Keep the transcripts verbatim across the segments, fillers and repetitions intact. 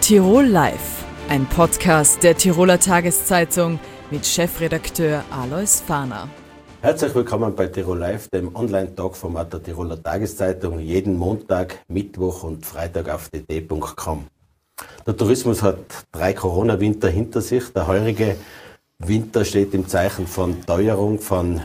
Tirol Live, ein Podcast der Tiroler Tageszeitung mit Chefredakteur Alois Fahner. Herzlich willkommen bei Tirol Live, dem Online-Talkformat der Tiroler Tageszeitung, jeden Montag, Mittwoch und Freitag auf d t punkt com. Der Tourismus hat drei Corona-Winter hinter sich. Der heurige Winter steht im Zeichen von Teuerung, von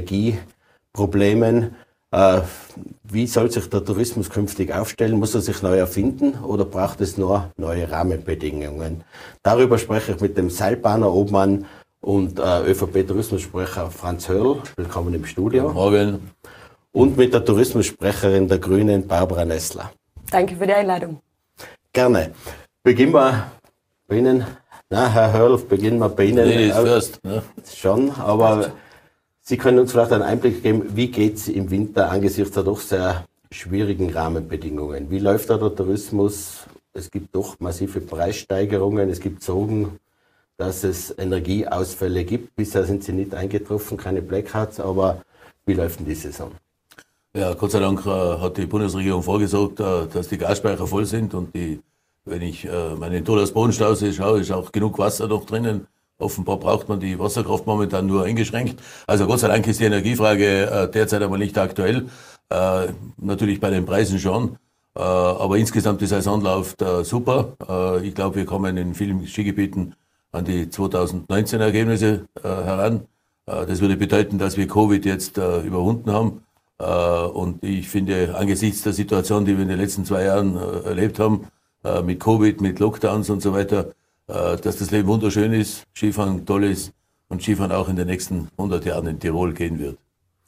Energieproblemen. Äh, wie soll sich der Tourismus künftig aufstellen? Muss er sich neu erfinden oder braucht es nur neue Rahmenbedingungen? Darüber spreche ich mit dem Seilbahner Obmann und äh, ÖVP-Tourismussprecher Franz Hörl. Willkommen im Studio. Morgen. Und mit der Tourismussprecherin der Grünen, Barbara Nessler. Danke für die Einladung. Gerne. Beginnen wir bei Ihnen. Na, Herr Hörl, beginnen wir bei Ihnen. Ladies first, ne? Schon, aber Sie können uns vielleicht einen Einblick geben, wie geht es im Winter angesichts der doch sehr schwierigen Rahmenbedingungen? Wie läuft da der Tourismus? Es gibt doch massive Preissteigerungen, es gibt Sorgen, dass es Energieausfälle gibt. Bisher sind sie nicht eingetroffen, keine Blackouts, aber wie läuft denn die Saison? Ja, Gott sei Dank äh, hat die Bundesregierung vorgesorgt, äh, dass die Gasspeicher voll sind und die, wenn ich äh, meinen Tolles Bodenstausee schaue, ist auch genug Wasser noch drinnen. Offenbar braucht man die Wasserkraft momentan nur eingeschränkt. Also Gott sei Dank ist die Energiefrage äh, derzeit aber nicht aktuell. Äh, natürlich bei den Preisen schon. Äh, aber insgesamt die Saison läuft äh, super. Äh, ich glaube, wir kommen in vielen Skigebieten an die zweitausendneunzehn Ergebnisse äh, heran. Äh, das würde bedeuten, dass wir Covid jetzt äh, überwunden haben. Äh, und ich finde, angesichts der Situation, die wir in den letzten zwei Jahren äh, erlebt haben, äh, mit Covid, mit Lockdowns und so weiter, dass das Leben wunderschön ist, Skifahren toll ist und Skifahren auch in den nächsten hundert Jahren in Tirol gehen wird.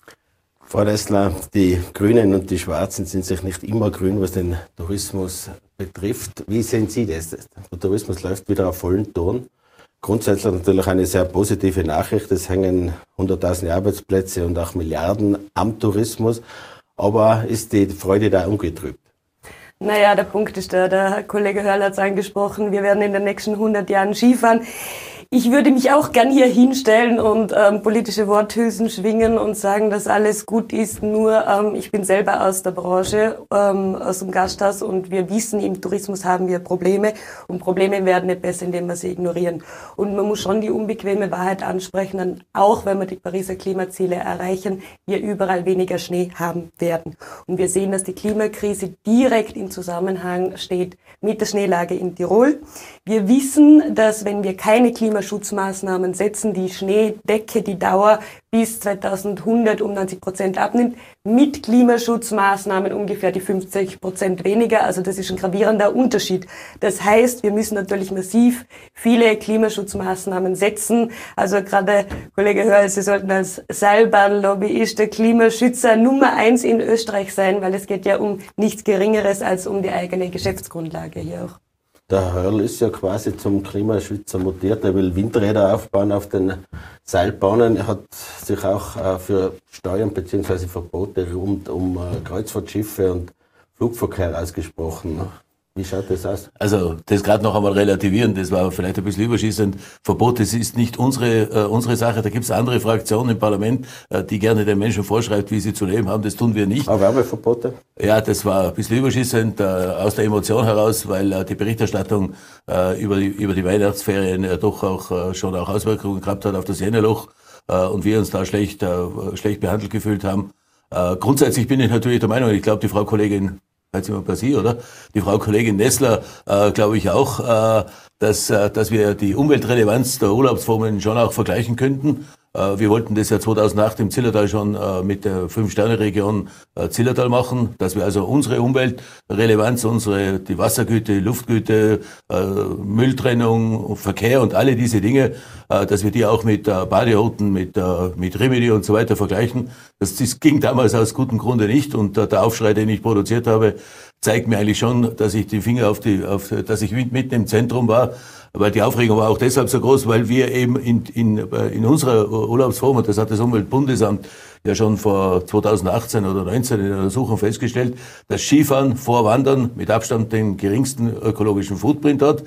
Frau Nessler, die Grünen und die Schwarzen sind sich nicht immer grün, was den Tourismus betrifft. Wie sehen Sie das? Der Tourismus läuft wieder auf vollen Ton. Grundsätzlich natürlich eine sehr positive Nachricht. Es hängen hunderttausend Arbeitsplätze und auch Milliarden am Tourismus. Aber ist die Freude da ungetrübt? Naja, der Punkt ist da, der Kollege Hörl hat es angesprochen, wir werden in den nächsten hundert Jahren Skifahren. Ich würde mich auch gern hier hinstellen und ähm, politische Worthülsen schwingen und sagen, dass alles gut ist. Nur ähm, ich bin selber aus der Branche, ähm, aus dem Gasthaus und wir wissen, im Tourismus haben wir Probleme und Probleme werden nicht besser, indem wir sie ignorieren. Und man muss schon die unbequeme Wahrheit ansprechen, dann auch wenn wir die Pariser Klimaziele erreichen, wir überall weniger Schnee haben werden. Und wir sehen, dass die Klimakrise direkt im Zusammenhang steht mit der Schneelage in Tirol. Wir wissen, dass wenn wir keine Klimaschutzmaßnahmen setzen, die Schneedecke, die Dauer bis zweitausendeinhundert um neunzig Prozent abnimmt, mit Klimaschutzmaßnahmen ungefähr die fünfzig Prozent weniger. Also das ist ein gravierender Unterschied. Das heißt, wir müssen natürlich massiv viele Klimaschutzmaßnahmen setzen. Also gerade Kollege Hörl, Sie sollten als Seilbahnlobbyist der Klimaschützer Nummer eins in Österreich sein, weil es geht ja um nichts Geringeres als um die eigene Geschäftsgrundlage hier auch. Der Hörl ist ja quasi zum Klimaschützer mutiert. Er will Windräder aufbauen auf den Seilbahnen. Er hat sich auch äh, für Steuern bzw. Verbote rund um äh, Kreuzfahrtschiffe und Flugverkehr ausgesprochen. Wie schaut das aus? Also das gerade noch einmal relativieren, das war vielleicht ein bisschen überschießend. Verbot, das ist nicht unsere äh, unsere Sache. Da gibt es andere Fraktionen im Parlament, äh, die gerne den Menschen vorschreibt, wie sie zu leben haben. Das tun wir nicht. Aber Werbeverbote? Ja, das war ein bisschen überschießend äh, aus der Emotion heraus, weil äh, die Berichterstattung äh, über die über die Weihnachtsferien äh, doch auch äh, schon auch Auswirkungen gehabt hat auf das Jenneloch äh, und wir uns da schlecht äh, schlecht behandelt gefühlt haben. Äh, grundsätzlich bin ich natürlich der Meinung, ich glaube, die Frau Kollegin Jetzt sind wir bei Sie, oder? Die Frau Kollegin Nessler, äh, glaube ich auch, äh, dass, äh, dass wir die Umweltrelevanz der Urlaubsformen schon auch vergleichen könnten. Äh, wir wollten das ja zweitausendacht im Zillertal schon äh, mit der Fünf-Sterne-Region äh, Zillertal machen, dass wir also unsere Umweltrelevanz, unsere die Wassergüte, Luftgüte, äh, Mülltrennung, Verkehr und alle diese Dinge, äh, dass wir die auch mit äh, Badeorten, mit äh, mit Remedy und so weiter vergleichen. Das, das ging damals aus gutem Grunde nicht und äh, der Aufschrei, den ich produziert habe, zeigt mir eigentlich schon, dass ich die Finger auf die, auf, dass ich mitten im Zentrum war, weil die Aufregung war auch deshalb so groß, weil wir eben in, in, in unserer Urlaubsform, und das hat das Umweltbundesamt ja schon vor zweitausendachtzehn oder neunzehn in der Untersuchung festgestellt, dass Skifahren vor Wandern mit Abstand den geringsten ökologischen Footprint hat.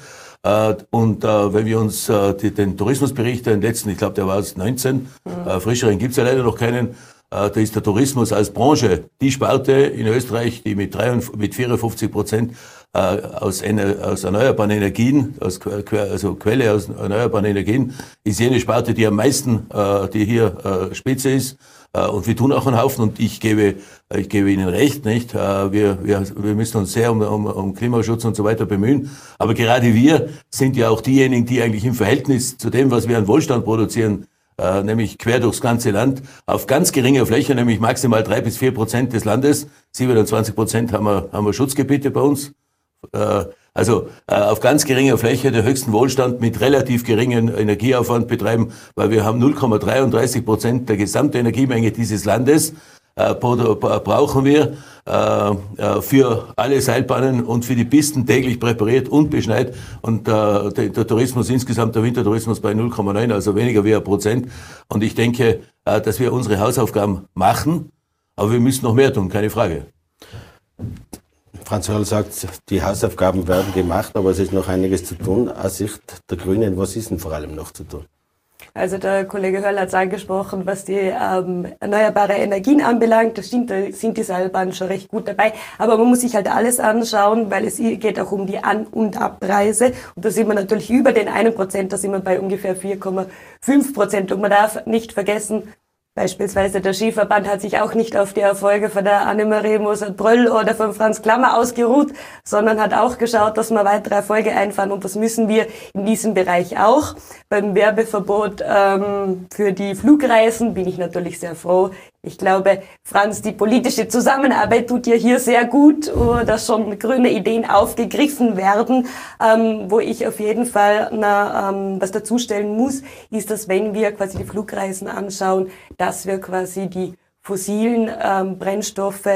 Und äh, wenn wir uns äh, die, den Tourismusbericht, den letzten, ich glaube, der war es neunzehn, mhm. äh, frischeren gibt's ja leider noch keinen, äh, da ist der Tourismus als Branche die Sparte in Österreich, die mit, drei, mit vierundfünfzig Prozent äh, aus, aus erneuerbaren Energien, aus, also Quelle aus erneuerbaren Energien, ist jene Sparte, die am meisten, äh, die hier äh, Spitze ist. Äh, und wir tun auch einen Haufen, und ich gebe, ich gebe Ihnen recht, nicht? Äh, wir, wir, wir müssen uns sehr um, um, um Klimaschutz und so weiter bemühen. Aber gerade wir sind ja auch diejenigen, die eigentlich im Verhältnis zu dem, was wir an Wohlstand produzieren, äh, nämlich quer durchs ganze Land, auf ganz geringer Fläche, nämlich maximal drei bis vier Prozent des Landes, siebenundzwanzig Prozent haben wir, haben wir Schutzgebiete bei uns, äh, also äh, auf ganz geringer Fläche den höchsten Wohlstand mit relativ geringem Energieaufwand betreiben, weil wir haben null Komma dreiunddreißig Prozent der gesamten Energiemenge dieses Landes, äh, brauchen wir äh, äh, für alle Seilbahnen und für die Pisten täglich präpariert und beschneit, und äh, der, der Tourismus insgesamt, der Wintertourismus bei null Komma neun, also weniger wie ein Prozent. Und ich denke, äh, dass wir unsere Hausaufgaben machen, aber wir müssen noch mehr tun, keine Frage. Franz Hörl sagt, die Hausaufgaben werden gemacht, aber es ist noch einiges zu tun. Aus Sicht der Grünen, was ist denn vor allem noch zu tun? Also der Kollege Hörl hat es angesprochen, was die ähm, erneuerbare Energien anbelangt. Das stimmt, da sind die Seilbahnen schon recht gut dabei. Aber man muss sich halt alles anschauen, weil es geht auch um die An- und Abpreise. Und da sind wir natürlich über den einen Prozent, da sind wir bei ungefähr vier Komma fünf Prozent. Und man darf nicht vergessen, beispielsweise der Skiverband hat sich auch nicht auf die Erfolge von der Annemarie Moser-Bröll oder von Franz Klammer ausgeruht, sondern hat auch geschaut, dass wir weitere Erfolge einfahren, und das müssen wir in diesem Bereich auch. Beim Werbeverbot ähm, für die Flugreisen bin ich natürlich sehr froh. Ich glaube, Franz, die politische Zusammenarbeit tut ja hier sehr gut, dass schon grüne Ideen aufgegriffen werden. Ähm, wo ich auf jeden Fall na, ähm, was dazustellen muss, ist, dass wenn wir quasi die Flugreisen anschauen, dass wir quasi die fossilen ähm, Brennstoffe,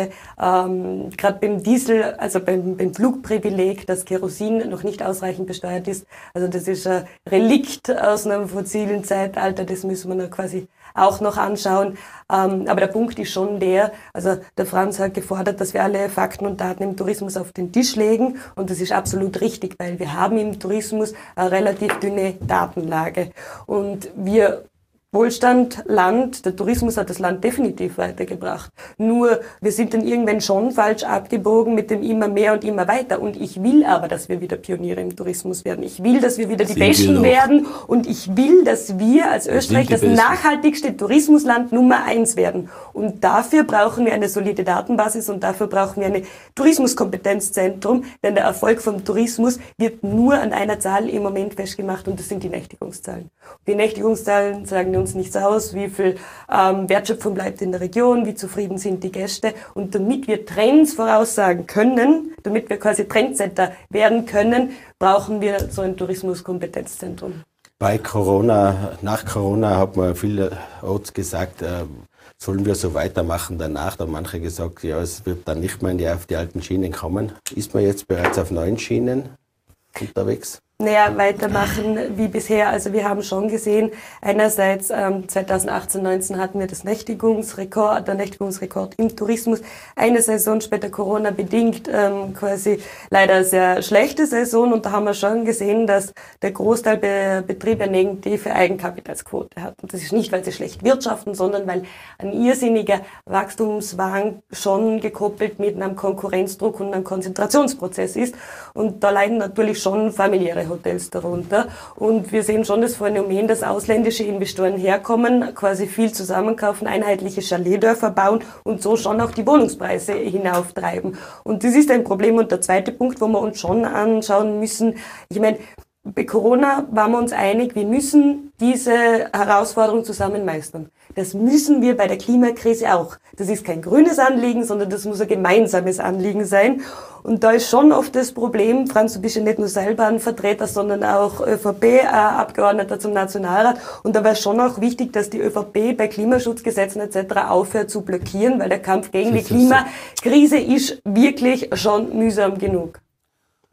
ähm, gerade beim Diesel, also beim, beim Flugprivileg, das Kerosin noch nicht ausreichend besteuert ist. Also das ist ein Relikt aus einem fossilen Zeitalter, das müssen wir noch quasi auch noch anschauen. Ähm, aber der Punkt ist schon der, also der Franz hat gefordert, dass wir alle Fakten und Daten im Tourismus auf den Tisch legen, und das ist absolut richtig, weil wir haben im Tourismus eine relativ dünne Datenlage, und wir Wohlstand, Land, der Tourismus hat das Land definitiv weitergebracht. Nur, wir sind dann irgendwann schon falsch abgebogen mit dem immer mehr und immer weiter. Und ich will aber, dass wir wieder Pioniere im Tourismus werden. Ich will, dass wir wieder die Besten werden. Und ich will, dass wir als Österreich das nachhaltigste Tourismusland Nummer eins werden. Und dafür brauchen wir eine solide Datenbasis, und dafür brauchen wir ein Tourismuskompetenzzentrum. Denn der Erfolg vom Tourismus wird nur an einer Zahl im Moment festgemacht, und das sind die Nächtigungszahlen. Die Nächtigungszahlen sagen uns nichts aus, wie viel ähm, Wertschöpfung bleibt in der Region, wie zufrieden sind die Gäste. Und damit wir Trends voraussagen können, damit wir quasi Trendsetter werden können, brauchen wir so ein Tourismuskompetenzzentrum. Bei Corona, nach Corona hat man vielerorts gesagt, äh, sollen wir so weitermachen danach. Da haben manche gesagt, ja, es wird dann nicht mehr in die, auf die alten Schienen kommen. Ist man jetzt bereits auf neuen Schienen unterwegs? Naja, weitermachen wie bisher. Also wir haben schon gesehen, einerseits ähm, zweitausendachtzehn neunzehn hatten wir das Nächtigungsrekord, der Nächtigungsrekord im Tourismus. Eine Saison später Corona bedingt ähm, quasi leider eine sehr schlechte Saison, und da haben wir schon gesehen, dass der Großteil der Betriebe eine negative Eigenkapitalsquote hat. Und das ist nicht, weil sie schlecht wirtschaften, sondern weil ein irrsinniger Wachstumswahn schon gekoppelt mit einem Konkurrenzdruck und einem Konzentrationsprozess ist. Und da leiden natürlich schon familiäre Hotels darunter. Und wir sehen schon das Phänomen, dass ausländische Investoren herkommen, quasi viel zusammenkaufen, einheitliche Chaletdörfer bauen und so schon auch die Wohnungspreise hinauftreiben. Und das ist ein Problem. Und der zweite Punkt, wo wir uns schon anschauen müssen, ich meine, bei Corona waren wir uns einig, wir müssen diese Herausforderung zusammen meistern. Das müssen wir bei der Klimakrise auch. Das ist kein grünes Anliegen, sondern das muss ein gemeinsames Anliegen sein. Und da ist schon oft das Problem, Franz, du bist ja nicht nur Seilbahnvertreter, sondern auch ÖVP-Abgeordneter zum Nationalrat. Und da wäre schon auch wichtig, dass die ÖVP bei Klimaschutzgesetzen et cetera aufhört zu blockieren, weil der Kampf gegen die Klimakrise ist wirklich schon mühsam genug. Bitte.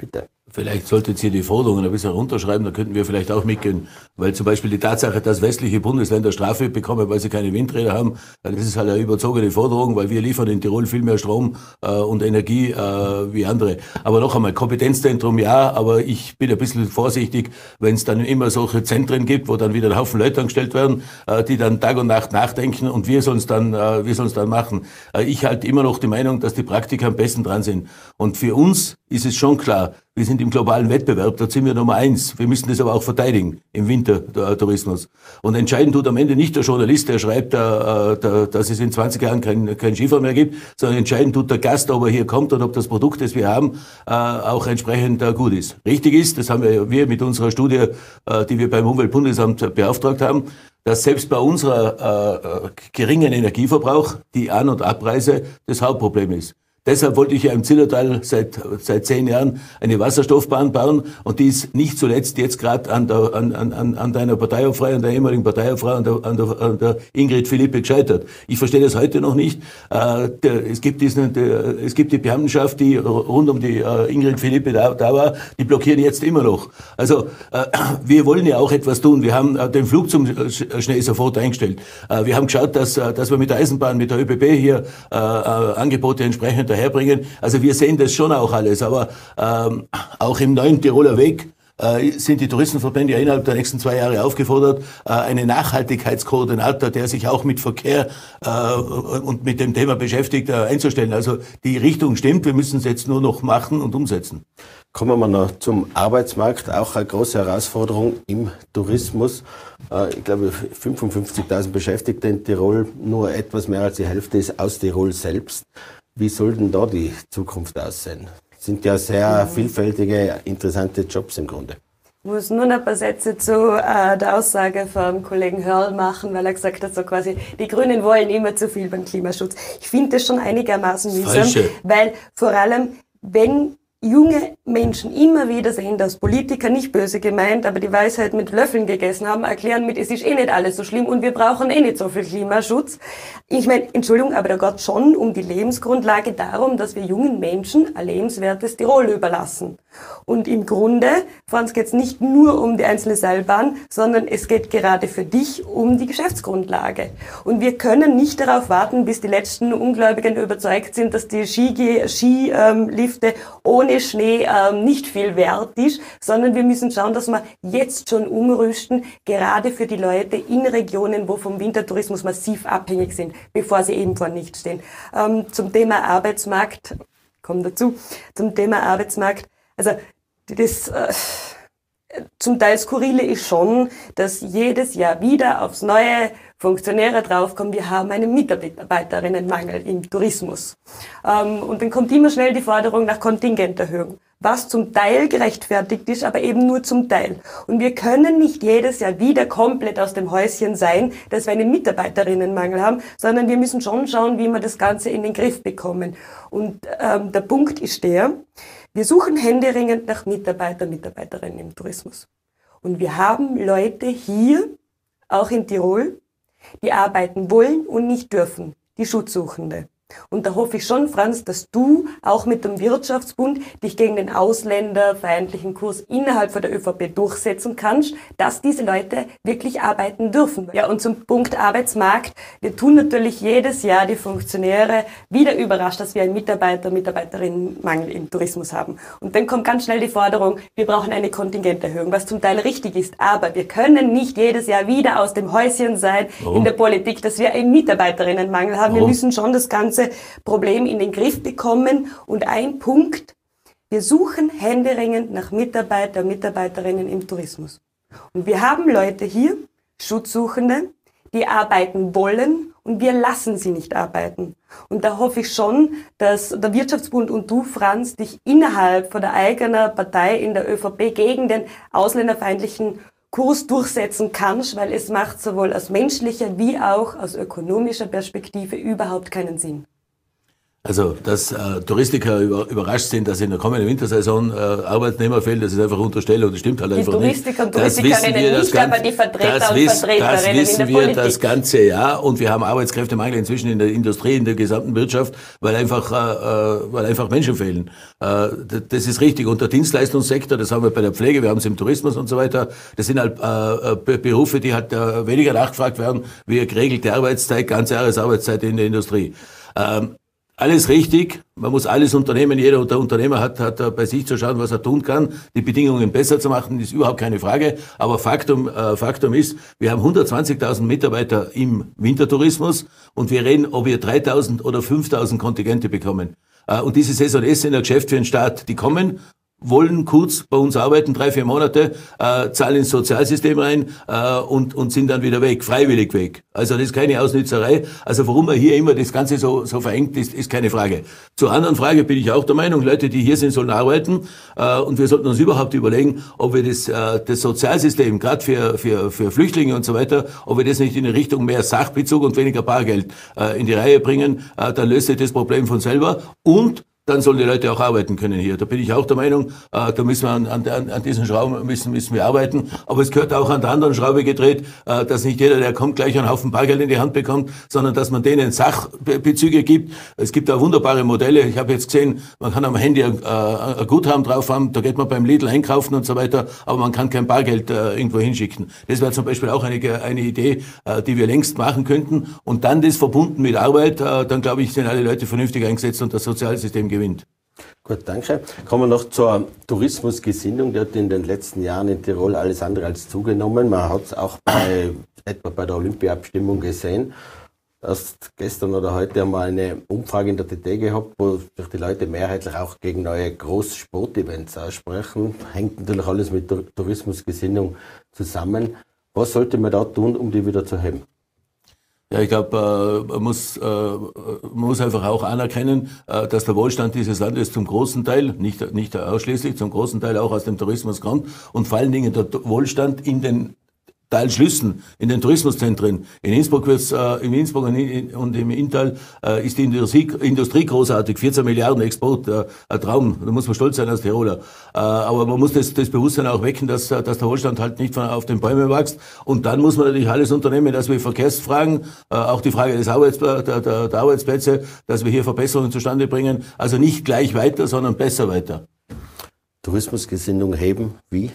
Vielleicht solltet ihr die Forderungen ein bisschen runterschreiben, da könnten wir vielleicht auch mitgehen. Weil zum Beispiel die Tatsache, dass westliche Bundesländer Strafe bekommen, weil sie keine Windräder haben, das ist halt eine überzogene Forderung, weil wir liefern in Tirol viel mehr Strom äh, und Energie äh, wie andere. Aber noch einmal, Kompetenzzentrum ja, aber ich bin ein bisschen vorsichtig, wenn es dann immer solche Zentren gibt, wo dann wieder ein Haufen Leute angestellt werden, äh, die dann Tag und Nacht nachdenken und wir sollen es dann, äh, wir sollen es dann machen. Äh, ich halte immer noch die Meinung, dass die Praktiker am besten dran sind. Und für uns ist es schon klar, wir sind im globalen Wettbewerb, da sind wir Nummer eins. Wir müssen das aber auch verteidigen im Wintertourismus. Und entscheiden tut am Ende nicht der Journalist, der schreibt, äh, der, dass es in zwanzig Jahren kein, kein Skifahren mehr gibt, sondern entscheiden tut der Gast, ob er hier kommt und ob das Produkt, das wir haben, äh, auch entsprechend äh, gut ist. Richtig ist, das haben wir, wir mit unserer Studie, äh, die wir beim Umweltbundesamt beauftragt haben, dass selbst bei unserer äh, geringen Energieverbrauch die An- und Abreise das Hauptproblem ist. Deshalb wollte ich ja im Zillertal seit seit zehn Jahren eine Wasserstoffbahn bauen und die ist nicht zuletzt jetzt gerade an der an an an deiner Parteiobfrau, an der ehemaligen Parteiobfrau, an der, an der an der Ingrid Philippe gescheitert. Ich verstehe das heute noch nicht. Äh, der, es gibt diesen der, es gibt die Beamtenschaft, die rund um die äh, Ingrid Philippe da, da war, die blockieren jetzt immer noch. Also äh, wir wollen ja auch etwas tun. Wir haben äh, den Flug zum Schnee sofort eingestellt. Äh, wir haben geschaut, dass äh, dass wir mit der Eisenbahn, mit der ÖBB hier äh, äh, Angebote entsprechend herbringen. Also wir sehen das schon auch alles, aber ähm, auch im neuen Tiroler Weg äh, sind die Touristenverbände ja innerhalb der nächsten zwei Jahre aufgefordert, äh, einen Nachhaltigkeitskoordinator, der sich auch mit Verkehr äh, und mit dem Thema beschäftigt, äh, einzustellen. Also die Richtung stimmt, wir müssen es jetzt nur noch machen und umsetzen. Kommen wir noch zum Arbeitsmarkt, auch eine große Herausforderung im Tourismus. Ich glaube, fünfundfünfzigtausend Beschäftigte in Tirol, nur etwas mehr als die Hälfte ist aus Tirol selbst. Wie soll denn da die Zukunft aussehen? Das sind ja sehr vielfältige, interessante Jobs im Grunde. Ich muss nur noch ein paar Sätze zu äh, der Aussage vom Kollegen Hörl machen, weil er gesagt hat, so quasi, die Grünen wollen immer zu viel beim Klimaschutz. Ich finde das schon einigermaßen mühsam, weil vor allem, wenn junge Menschen immer wieder sehen, dass Politiker, nicht böse gemeint, aber die Weisheit mit Löffeln gegessen haben, erklären mit, es ist eh nicht alles so schlimm und wir brauchen eh nicht so viel Klimaschutz. Ich meine, Entschuldigung, aber da geht es schon um die Lebensgrundlage darum, dass wir jungen Menschen ein lebenswertes Tirol überlassen. Und im Grunde, Franz, geht es nicht nur um die einzelne Seilbahn, sondern es geht gerade für dich um die Geschäftsgrundlage. Und wir können nicht darauf warten, bis die letzten Ungläubigen überzeugt sind, dass die Skilifte Ski, ähm, ohne Schnee ähm, nicht viel wert ist, sondern wir müssen schauen, dass wir jetzt schon umrüsten, gerade für die Leute in Regionen, wo vom Wintertourismus massiv abhängig sind, bevor sie eben vor nichts stehen. Ähm, zum Thema Arbeitsmarkt, komm dazu, zum Thema Arbeitsmarkt, also das äh, zum Teil Skurrile ist schon, dass jedes Jahr wieder aufs neue Funktionäre draufkommen, wir haben einen Mitarbeiterinnenmangel im Tourismus. Ähm, und dann kommt immer schnell die Forderung nach Kontingenterhöhung, was zum Teil gerechtfertigt ist, aber eben nur zum Teil. Und wir können nicht jedes Jahr wieder komplett aus dem Häuschen sein, dass wir einen Mitarbeiterinnenmangel haben, sondern wir müssen schon schauen, wie wir das Ganze in den Griff bekommen. Und ähm, der Punkt ist der, wir suchen händeringend nach Mitarbeiter, Mitarbeiterinnen im Tourismus. Und wir haben Leute hier, auch in Tirol, die arbeiten wollen und nicht dürfen, die Schutzsuchende. Und da hoffe ich schon, Franz, dass du auch mit dem Wirtschaftsbund dich gegen den ausländerfeindlichen Kurs innerhalb von der ÖVP durchsetzen kannst, dass diese Leute wirklich arbeiten dürfen. Ja, und zum Punkt Arbeitsmarkt. Wir tun natürlich jedes Jahr die Funktionäre wieder überrascht, dass wir einen Mitarbeiter, Mitarbeiterinnenmangel im Tourismus haben. Und dann kommt ganz schnell die Forderung, wir brauchen eine Kontingenterhöhung, was zum Teil richtig ist. Aber wir können nicht jedes Jahr wieder aus dem Häuschen sein Warum? in der Politik, dass wir einen Mitarbeiterinnenmangel haben. Warum? Wir müssen schon das Ganze Problem in den Griff bekommen. Und ein Punkt, wir suchen händeringend nach Mitarbeiter, Mitarbeiterinnen im Tourismus. Und wir haben Leute hier, Schutzsuchende, die arbeiten wollen und wir lassen sie nicht arbeiten. Und da hoffe ich schon, dass der Wirtschaftsbund und du, Franz, dich innerhalb von der eigenen Partei in der ÖVP gegen den ausländerfeindlichen Kurs durchsetzen kannst, weil es macht sowohl aus menschlicher wie auch aus ökonomischer Perspektive überhaupt keinen Sinn. Also, dass äh, Touristiker über, überrascht sind, dass in der kommenden Wintersaison äh, Arbeitnehmer fehlen, das ist einfach Unterstellung, das stimmt halt die einfach Touristiker nicht. Und Touristikerinnen nicht, aber die Vertreter das und wissen, Vertreterinnen das wissen in der wir Politik. Das ganze Jahr und wir haben Arbeitskräftemangel inzwischen in der Industrie, in der gesamten Wirtschaft, weil einfach, äh, weil einfach Menschen fehlen. Äh, das ist richtig. Und der Dienstleistungssektor, das haben wir bei der Pflege, wir haben es im Tourismus und so weiter, das sind halt äh, Berufe, die halt äh, weniger nachgefragt werden, wie eine geregelte Arbeitszeit, ganze Jahresarbeitszeit in der Industrie. Ähm, Alles richtig. Man muss alles unternehmen. Jeder der Unternehmer hat, hat bei sich zu schauen, was er tun kann, die Bedingungen besser zu machen, ist überhaupt keine Frage. Aber Faktum, äh, Faktum ist, wir haben hundertzwanzigtausend Mitarbeiter im Wintertourismus und wir reden, ob wir dreitausend oder fünftausend Kontingente bekommen. Äh, und diese Saison ist in der Geschäft für den Staat. Die kommen, wollen kurz bei uns arbeiten, drei, vier Monate, äh, zahlen ins Sozialsystem rein äh, und, und sind dann wieder weg, freiwillig weg. Also das ist keine Ausnützerei. Also warum man hier immer das Ganze so, so verengt, ist, ist keine Frage. Zur anderen Frage bin ich auch der Meinung, Leute, die hier sind, sollen arbeiten äh, und wir sollten uns überhaupt überlegen, ob wir das, äh, das Sozialsystem, gerade für, für, für Flüchtlinge und so weiter, ob wir das nicht in Richtung mehr Sachbezug und weniger Bargeld äh, in die Reihe bringen, äh, dann löst sich das Problem von selber und dann sollen die Leute auch arbeiten können hier. Da bin ich auch der Meinung, äh, da müssen wir an, an, an diesen Schrauben müssen, müssen wir arbeiten. Aber es gehört auch an der anderen Schraube gedreht, äh, dass nicht jeder, der kommt, gleich einen Haufen Bargeld in die Hand bekommt, sondern dass man denen Sachbezüge gibt. Es gibt da wunderbare Modelle. Ich habe jetzt gesehen, man kann am Handy ein, äh, ein Guthaben drauf haben, da geht man beim Lidl einkaufen und so weiter, aber man kann kein Bargeld äh, irgendwo hinschicken. Das wäre zum Beispiel auch eine, eine Idee, äh, die wir längst machen könnten. Und dann das verbunden mit Arbeit, äh, dann glaube ich, sind alle Leute vernünftig eingesetzt und das Sozialsystem gewinnt. Gut, danke. Kommen wir noch zur Tourismusgesinnung. Die hat in den letzten Jahren in Tirol alles andere als zugenommen. Man hat es auch bei, etwa bei der Olympia-Abstimmung gesehen. Erst gestern oder heute haben wir eine Umfrage in der T T gehabt, wo sich die Leute mehrheitlich auch gegen neue Großsportevents aussprechen. Hängt natürlich alles mit der Tourismusgesinnung zusammen. Was sollte man da tun, um die wieder zu heben? Ja, ich glaube, äh, man muss, äh, man muss einfach auch anerkennen, äh, dass der Wohlstand dieses Landes zum großen Teil, nicht, nicht ausschließlich, zum großen Teil auch aus dem Tourismus kommt und vor allen Dingen der Wohlstand in den Talschlüssen, in den Tourismuszentren. In Innsbruck wird's, äh, in Innsbruck und, in, und im Inntal äh, ist die Industrie, Industrie großartig, vierzehn Milliarden Export, äh, ein Traum, da muss man stolz sein als Tiroler. Äh, aber man muss das, das Bewusstsein auch wecken, dass, dass der Wohlstand halt nicht von, auf den Bäumen wächst. Und dann muss man natürlich alles unternehmen, dass wir Verkehrsfragen, äh, auch die Frage des Arbeits, der, der, der Arbeitsplätze, dass wir hier Verbesserungen zustande bringen. Also nicht gleich weiter, sondern besser weiter. Tourismusgesinnung heben, wie?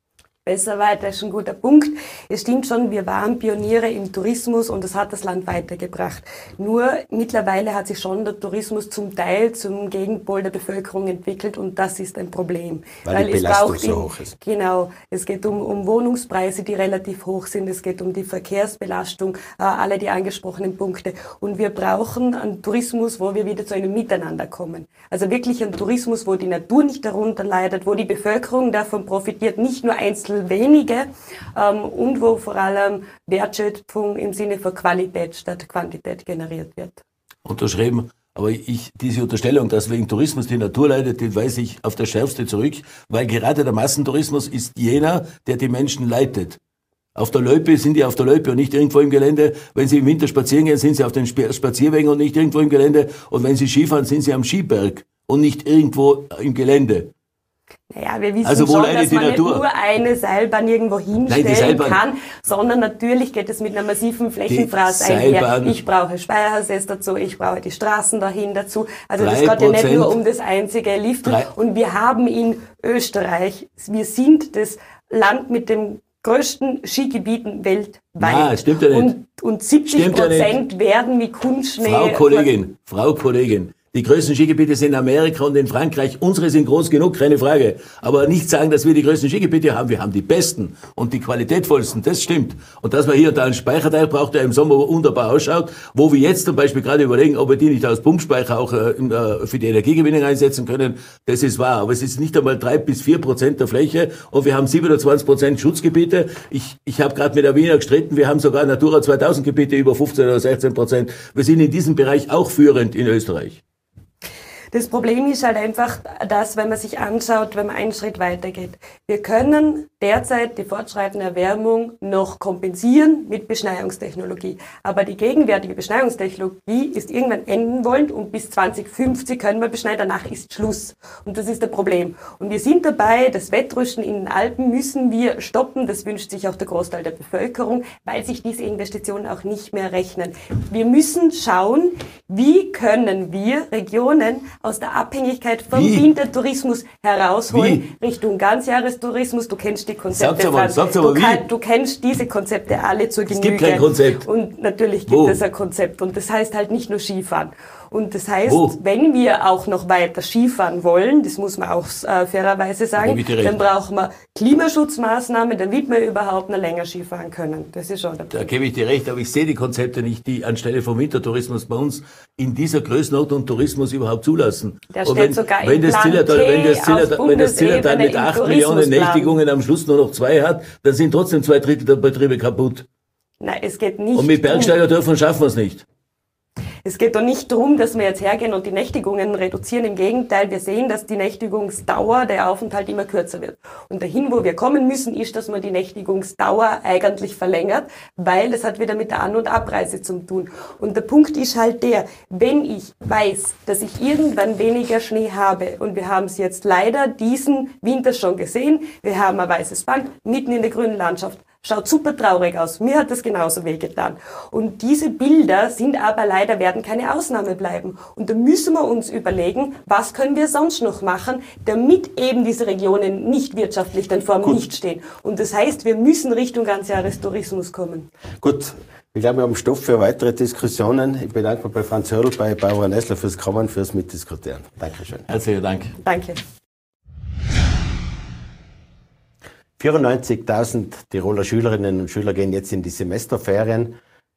Besser weiter ist ein guter Punkt. Es stimmt schon, wir waren Pioniere im Tourismus und das hat das Land weitergebracht. Nur mittlerweile hat sich schon der Tourismus zum Teil zum Gegenpol der Bevölkerung entwickelt und das ist ein Problem. Weil, Weil die es Belastung braucht so in, hoch ist. Genau, es geht um, um Wohnungspreise, die relativ hoch sind, es geht um die Verkehrsbelastung, äh, alle die angesprochenen Punkte. Und wir brauchen einen Tourismus, wo wir wieder zu einem Miteinander kommen. Also wirklich ein Tourismus, wo die Natur nicht darunter leidet, wo die Bevölkerung davon profitiert, nicht nur einzeln wenige ähm, und wo vor allem Wertschöpfung im Sinne von Qualität statt Quantität generiert wird. Unterschrieben. Aber ich, diese Unterstellung, dass wegen Tourismus die Natur leidet, die weise ich auf das Schärfste zurück, weil gerade der Massentourismus ist jener, der die Menschen leitet. Auf der Loipe sind die auf der Loipe und nicht irgendwo im Gelände. Wenn sie im Winter spazieren gehen, sind sie auf den Spazierwegen und nicht irgendwo im Gelände. Und wenn sie Skifahren, sind sie am Skiberg und nicht irgendwo im Gelände. Naja, wir wissen also, schon, dass die man Natur? nicht nur eine Seilbahn irgendwo hinstellen Nein, kann, sondern natürlich geht es mit einer massiven Flächenfraß einher. Ich brauche Speichersäß dazu, ich brauche die Straßen dahin dazu. Also das geht ja nicht nur um das einzige Liften. Und wir haben in Österreich, wir sind das Land mit dem größten Skigebieten weltweit. Nein, stimmt ja nicht. Und, und siebzig Prozent ja werden wie Kunstschnee. Frau Kollegin, Frau Kollegin. Die größten Skigebiete sind in Amerika und in Frankreich. Unsere sind groß genug, keine Frage. Aber nicht sagen, dass wir die größten Skigebiete haben. Wir haben die besten und die qualitätvollsten. Das stimmt. Und dass man hier und da einen Speicherteil braucht, der im Sommer wunderbar ausschaut, wo wir jetzt zum Beispiel gerade überlegen, ob wir die nicht als Pumpspeicher auch äh, für die Energiegewinnung einsetzen können, das ist wahr. Aber es ist nicht einmal drei bis vier Prozent der Fläche und wir haben siebenundzwanzig Prozent Schutzgebiete. Ich, ich habe gerade mit der Wiener gestritten, wir haben sogar Natura zweitausend Gebiete über fünfzehn oder sechzehn Prozent. Wir sind in diesem Bereich auch führend in Österreich. Das Problem ist halt einfach das, wenn man sich anschaut, wenn man einen Schritt weitergeht. Wir können derzeit die fortschreitende Erwärmung noch kompensieren mit Beschneiungstechnologie. Aber die gegenwärtige Beschneiungstechnologie ist irgendwann enden wollen und bis zwanzig fünfzig können wir beschneien, danach ist Schluss. Und das ist das Problem. Und wir sind dabei, das Wettrüsten in den Alpen müssen wir stoppen. Das wünscht sich auch der Großteil der Bevölkerung, weil sich diese Investitionen auch nicht mehr rechnen. Wir müssen schauen, wie können wir Regionen aus der Abhängigkeit vom wie? Wintertourismus herausholen wie? Richtung Ganzjahrestourismus. Du kennst die Konzepte. Sag's aber, sag's aber du, wie? kann, du kennst diese Konzepte alle zur Genüge. Es gibt kein Konzept. Und natürlich gibt Wo? es ein Konzept. Und das heißt halt nicht nur Skifahren. Und das heißt, Wo? wenn wir auch noch weiter Skifahren wollen, das muss man auch äh, fairerweise sagen, dann brauchen wir Klimaschutzmaßnahmen, damit wir überhaupt noch länger Skifahren können. Das ist schon der Punkt. Da gebe ich dir recht, aber ich sehe die Konzepte nicht, die anstelle vom Wintertourismus bei uns in dieser Größenordnung Tourismus überhaupt zulassen. Da steht wenn, sogar wenn das Zillertal, wenn das Zillertal, wenn das Zillertal mit acht Millionen Nächtigungen am Schluss nur noch zwei hat, dann sind trotzdem zwei Drittel der Betriebe kaputt. Nein, es geht nicht. Und mit Bergsteigerdörfern schaffen wir es nicht. Es geht doch nicht darum, dass wir jetzt hergehen und die Nächtigungen reduzieren. Im Gegenteil, wir sehen, dass die Nächtigungsdauer, der Aufenthalt immer kürzer wird. Und dahin, wo wir kommen müssen, ist, dass man die Nächtigungsdauer eigentlich verlängert, weil das hat wieder mit der An- und Abreise zu tun. Und der Punkt ist halt der, wenn ich weiß, dass ich irgendwann weniger Schnee habe, und wir haben es jetzt leider diesen Winter schon gesehen, wir haben ein weißes Band mitten in der grünen Landschaft. Schaut super traurig aus. Mir hat das genauso wehgetan. Und diese Bilder sind aber leider, werden keine Ausnahme bleiben. Und da müssen wir uns überlegen, was können wir sonst noch machen, damit eben diese Regionen nicht wirtschaftlich dann vor dem Nicht stehen. Und das heißt, wir müssen Richtung Ganzjahrestourismus kommen. Gut. Ich glaube, wir haben Stoff für weitere Diskussionen. Ich bedanke mich bei Franz Hörl, bei Barbara Nessler fürs Kommen, fürs Mitdiskutieren. Dankeschön. Herzlichen Dank. Danke. vierundneunzigtausend Tiroler Schülerinnen und Schüler gehen jetzt in die Semesterferien.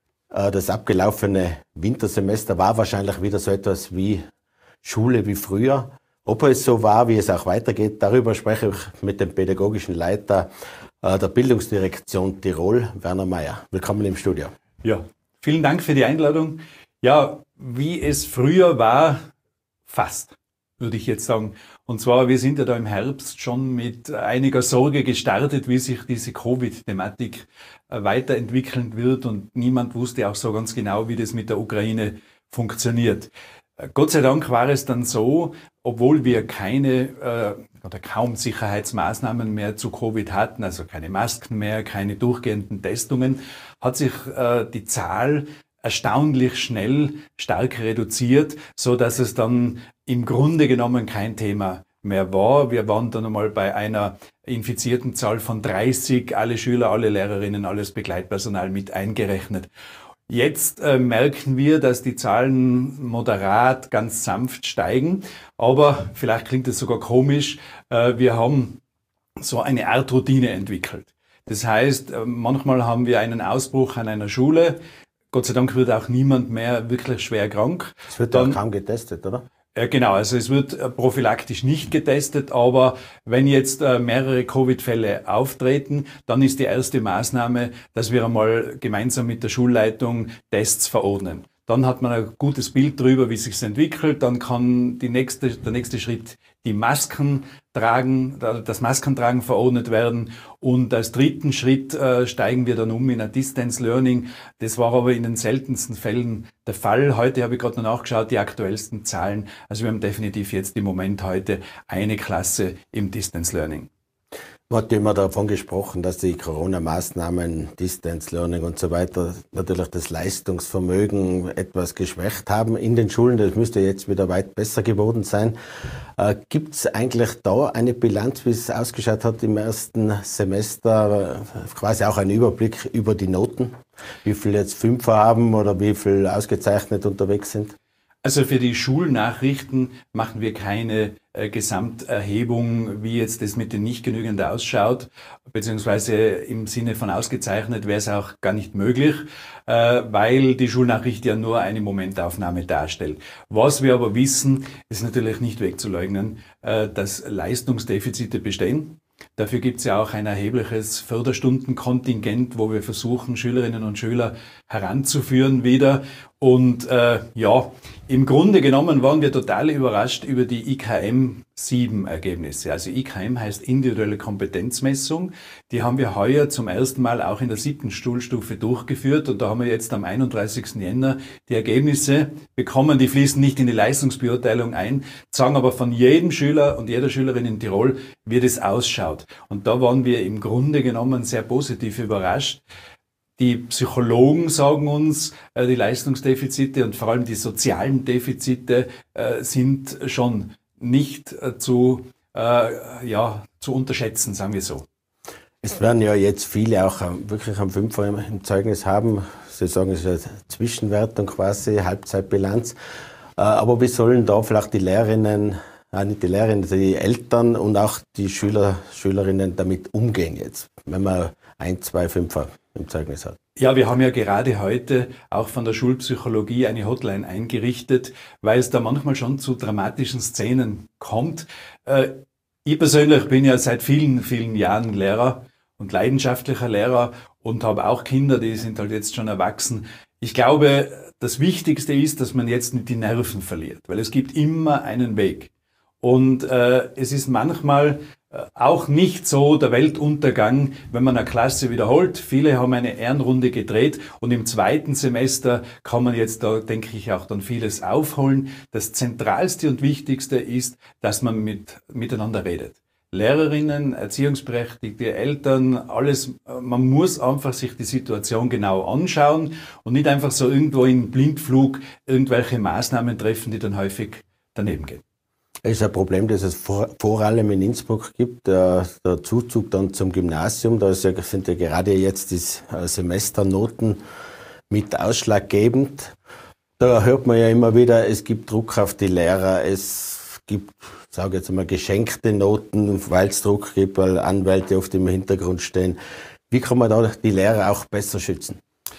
Das abgelaufene Wintersemester war wahrscheinlich wieder so etwas wie Schule wie früher. Ob es so war, wie es auch weitergeht, darüber spreche ich mit dem pädagogischen Leiter der Bildungsdirektion Tirol, Werner Mayer. Willkommen im Studio. Ja, vielen Dank für die Einladung. Ja, wie es früher war, fast, würde ich jetzt sagen. Und zwar, wir sind ja da im Herbst schon mit einiger Sorge gestartet, wie sich diese Covid-Thematik weiterentwickeln wird. Und niemand wusste auch so ganz genau, wie das mit der Ukraine funktioniert. Gott sei Dank war es dann so, obwohl wir keine äh, oder kaum Sicherheitsmaßnahmen mehr zu Covid hatten, also keine Masken mehr, keine durchgehenden Testungen, hat sich äh, die Zahl erstaunlich schnell stark reduziert, so dass es dann im Grunde genommen kein Thema mehr war. Wir waren dann einmal bei einer infizierten Zahl von dreißig, alle Schüler, alle Lehrerinnen, alles Begleitpersonal mit eingerechnet. Jetzt äh, merken wir, dass die Zahlen moderat, ganz sanft steigen, aber vielleicht klingt es sogar komisch, äh, wir haben so eine Art Routine entwickelt. Das heißt, äh, manchmal haben wir einen Ausbruch an einer Schule. Gott sei Dank wird auch niemand mehr wirklich schwer krank. Es wird dann auch kaum getestet, oder? Äh, genau, also es wird äh, prophylaktisch nicht getestet, aber wenn jetzt äh, mehrere Covid-Fälle auftreten, dann ist die erste Maßnahme, dass wir einmal gemeinsam mit der Schulleitung Tests verordnen. Dann hat man ein gutes Bild darüber, wie es sich entwickelt. Dann kann die nächste, der nächste Schritt die Masken tragen, das Maskentragen verordnet werden. Und als dritten Schritt äh, steigen wir dann um in ein Distance Learning. Das war aber in den seltensten Fällen der Fall. Heute habe ich gerade noch nachgeschaut, die aktuellsten Zahlen. Also wir haben definitiv jetzt im Moment heute eine Klasse im Distance Learning. Man hat immer davon gesprochen, dass die Corona-Maßnahmen, Distance Learning und so weiter natürlich das Leistungsvermögen etwas geschwächt haben in den Schulen. Das müsste jetzt wieder weit besser geworden sein. Äh, Gibt es eigentlich da eine Bilanz, wie es ausgeschaut hat im ersten Semester? Quasi auch einen Überblick über die Noten? Wie viel jetzt Fünfer haben oder wie viel ausgezeichnet unterwegs sind? Also für die Schulnachrichten machen wir keine äh, Gesamterhebung, wie jetzt das mit den nicht genügend ausschaut, beziehungsweise im Sinne von ausgezeichnet wäre es auch gar nicht möglich, äh, weil die Schulnachricht ja nur eine Momentaufnahme darstellt. Was wir aber wissen, ist natürlich nicht wegzuleugnen, äh, dass Leistungsdefizite bestehen. Dafür gibt es ja auch ein erhebliches Förderstundenkontingent, wo wir versuchen, Schülerinnen und Schüler heranzuführen wieder. Und äh, ja, im Grunde genommen waren wir total überrascht über die I K M sieben Ergebnisse. Also I K M heißt individuelle Kompetenzmessung. Die haben wir heuer zum ersten Mal auch in der siebten Schulstufe durchgeführt. Und da haben wir jetzt am einunddreißigsten Jänner die Ergebnisse bekommen. Die fließen nicht in die Leistungsbeurteilung ein, sagen aber von jedem Schüler und jeder Schülerin in Tirol, wie das ausschaut. Und da waren wir im Grunde genommen sehr positiv überrascht. Die Psychologen sagen uns, die Leistungsdefizite und vor allem die sozialen Defizite sind schon nicht zu, ja, zu unterschätzen, sagen wir so. Es werden ja jetzt viele auch wirklich am Fünfer im Zeugnis haben. Sie sagen, es ist eine Zwischenwertung quasi, Halbzeitbilanz. Aber wie sollen da vielleicht die Lehrerinnen, auch nicht die Lehrerinnen, die Eltern und auch die Schüler, Schülerinnen damit umgehen jetzt, wenn man ein, zwei Fünfer im Zeugnis hat? Ja, wir haben ja gerade heute auch von der Schulpsychologie eine Hotline eingerichtet, weil es da manchmal schon zu dramatischen Szenen kommt. Äh, ich persönlich bin ja seit vielen, vielen Jahren Lehrer und leidenschaftlicher Lehrer und habe auch Kinder, die sind halt jetzt schon erwachsen. Ich glaube, das Wichtigste ist, dass man jetzt nicht die Nerven verliert, weil es gibt immer einen Weg. Und äh, es ist manchmal äh, auch nicht so der Weltuntergang, wenn man eine Klasse wiederholt. Viele haben eine Ehrenrunde gedreht und im zweiten Semester kann man jetzt da, denke ich, auch dann vieles aufholen. Das Zentralste und Wichtigste ist, dass man mit, miteinander redet. Lehrerinnen, Erziehungsberechtigte, Eltern, alles, man muss einfach sich die Situation genau anschauen und nicht einfach so irgendwo in Blindflug irgendwelche Maßnahmen treffen, die dann häufig daneben gehen. Es ist ein Problem, das es vor, vor allem in Innsbruck gibt, der, der Zuzug dann zum Gymnasium. Da ist ja, sind ja gerade jetzt die Semesternoten mit ausschlaggebend. Da hört man ja immer wieder, es gibt Druck auf die Lehrer, es gibt, sage jetzt mal, geschenkte Noten, weil es Druck gibt, weil Anwälte oft im Hintergrund stehen. Wie kann man da die Lehrer auch besser schützen?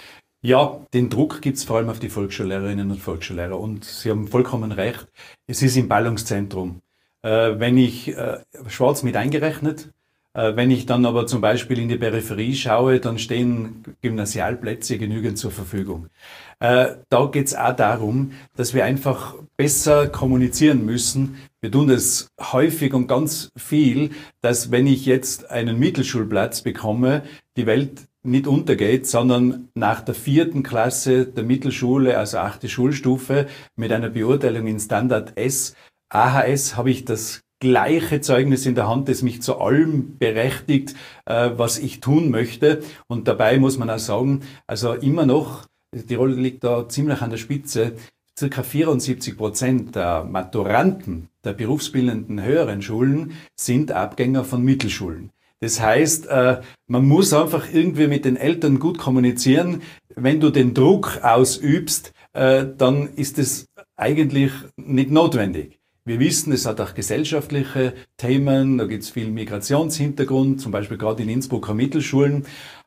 Ja, den Druck gibt's vor allem auf die Volksschullehrerinnen und Volksschullehrer. Und Sie haben vollkommen recht, es ist im Ballungszentrum. Äh, wenn ich, äh, schwarz mit eingerechnet, äh, wenn ich dann aber zum Beispiel in die Peripherie schaue, dann stehen Gymnasialplätze genügend zur Verfügung. Äh, da geht's auch darum, dass wir einfach besser kommunizieren müssen. Wir tun das häufig und ganz viel, dass wenn ich jetzt einen Mittelschulplatz bekomme, die Welt nicht untergeht, sondern nach der vierten Klasse der Mittelschule, also achte Schulstufe, mit einer Beurteilung in Standard S, A H S, habe ich das gleiche Zeugnis in der Hand, das mich zu allem berechtigt, äh, was ich tun möchte. Und dabei muss man auch sagen, also immer noch, Tirol liegt da ziemlich an der Spitze, circa vierundsiebzig Prozent der Maturanten der berufsbildenden höheren Schulen sind Abgänger von Mittelschulen. Das heißt, man muss einfach irgendwie mit den Eltern gut kommunizieren. Wenn du den Druck ausübst, dann ist es eigentlich nicht notwendig. Wir wissen, es hat auch gesellschaftliche Themen, da gibt es viel Migrationshintergrund, zum Beispiel gerade in Innsbrucker Mittelschulen.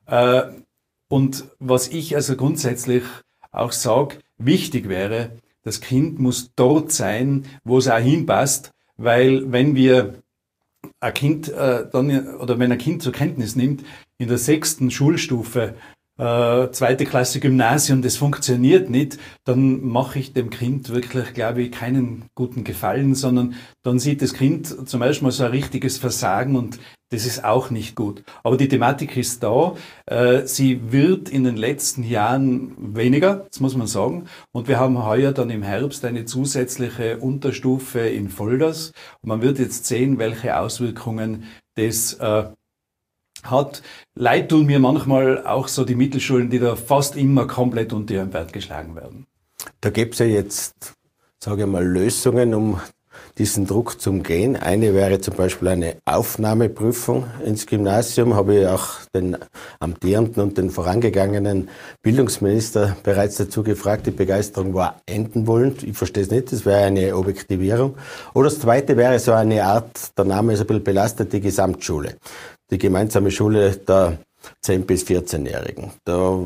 Und was ich also grundsätzlich auch sage, wichtig wäre, das Kind muss dort sein, wo es auch hinpasst, weil wenn wir ein Kind äh, dann oder wenn ein Kind zur Kenntnis nimmt in der sechsten Schulstufe, äh, zweite Klasse Gymnasium, das funktioniert nicht, dann mache ich dem Kind wirklich, glaube ich, keinen guten Gefallen, sondern dann sieht das Kind zum ersten Mal so ein richtiges Versagen und das ist auch nicht gut. Aber die Thematik ist da. Äh, sie wird in den letzten Jahren weniger, das muss man sagen. Und wir haben heuer dann im Herbst eine zusätzliche Unterstufe in Volders. Und man wird jetzt sehen, welche Auswirkungen das äh, hat. Leid tun mir manchmal auch so die Mittelschulen, die da fast immer komplett unter ihrem Wert geschlagen werden. Da gibt es ja jetzt, sage ich mal, Lösungen, um diesen Druck zu umgehen. Eine wäre zum Beispiel eine Aufnahmeprüfung ins Gymnasium. Habe ich auch den amtierenden und den vorangegangenen Bildungsminister bereits dazu gefragt. Die Begeisterung war enden wollend. Ich verstehe es nicht. Das wäre eine Objektivierung. Oder das Zweite wäre so eine Art, der Name ist ein bisschen belastet, die Gesamtschule. Die gemeinsame Schule der zehn- bis vierzehnjährigen. Da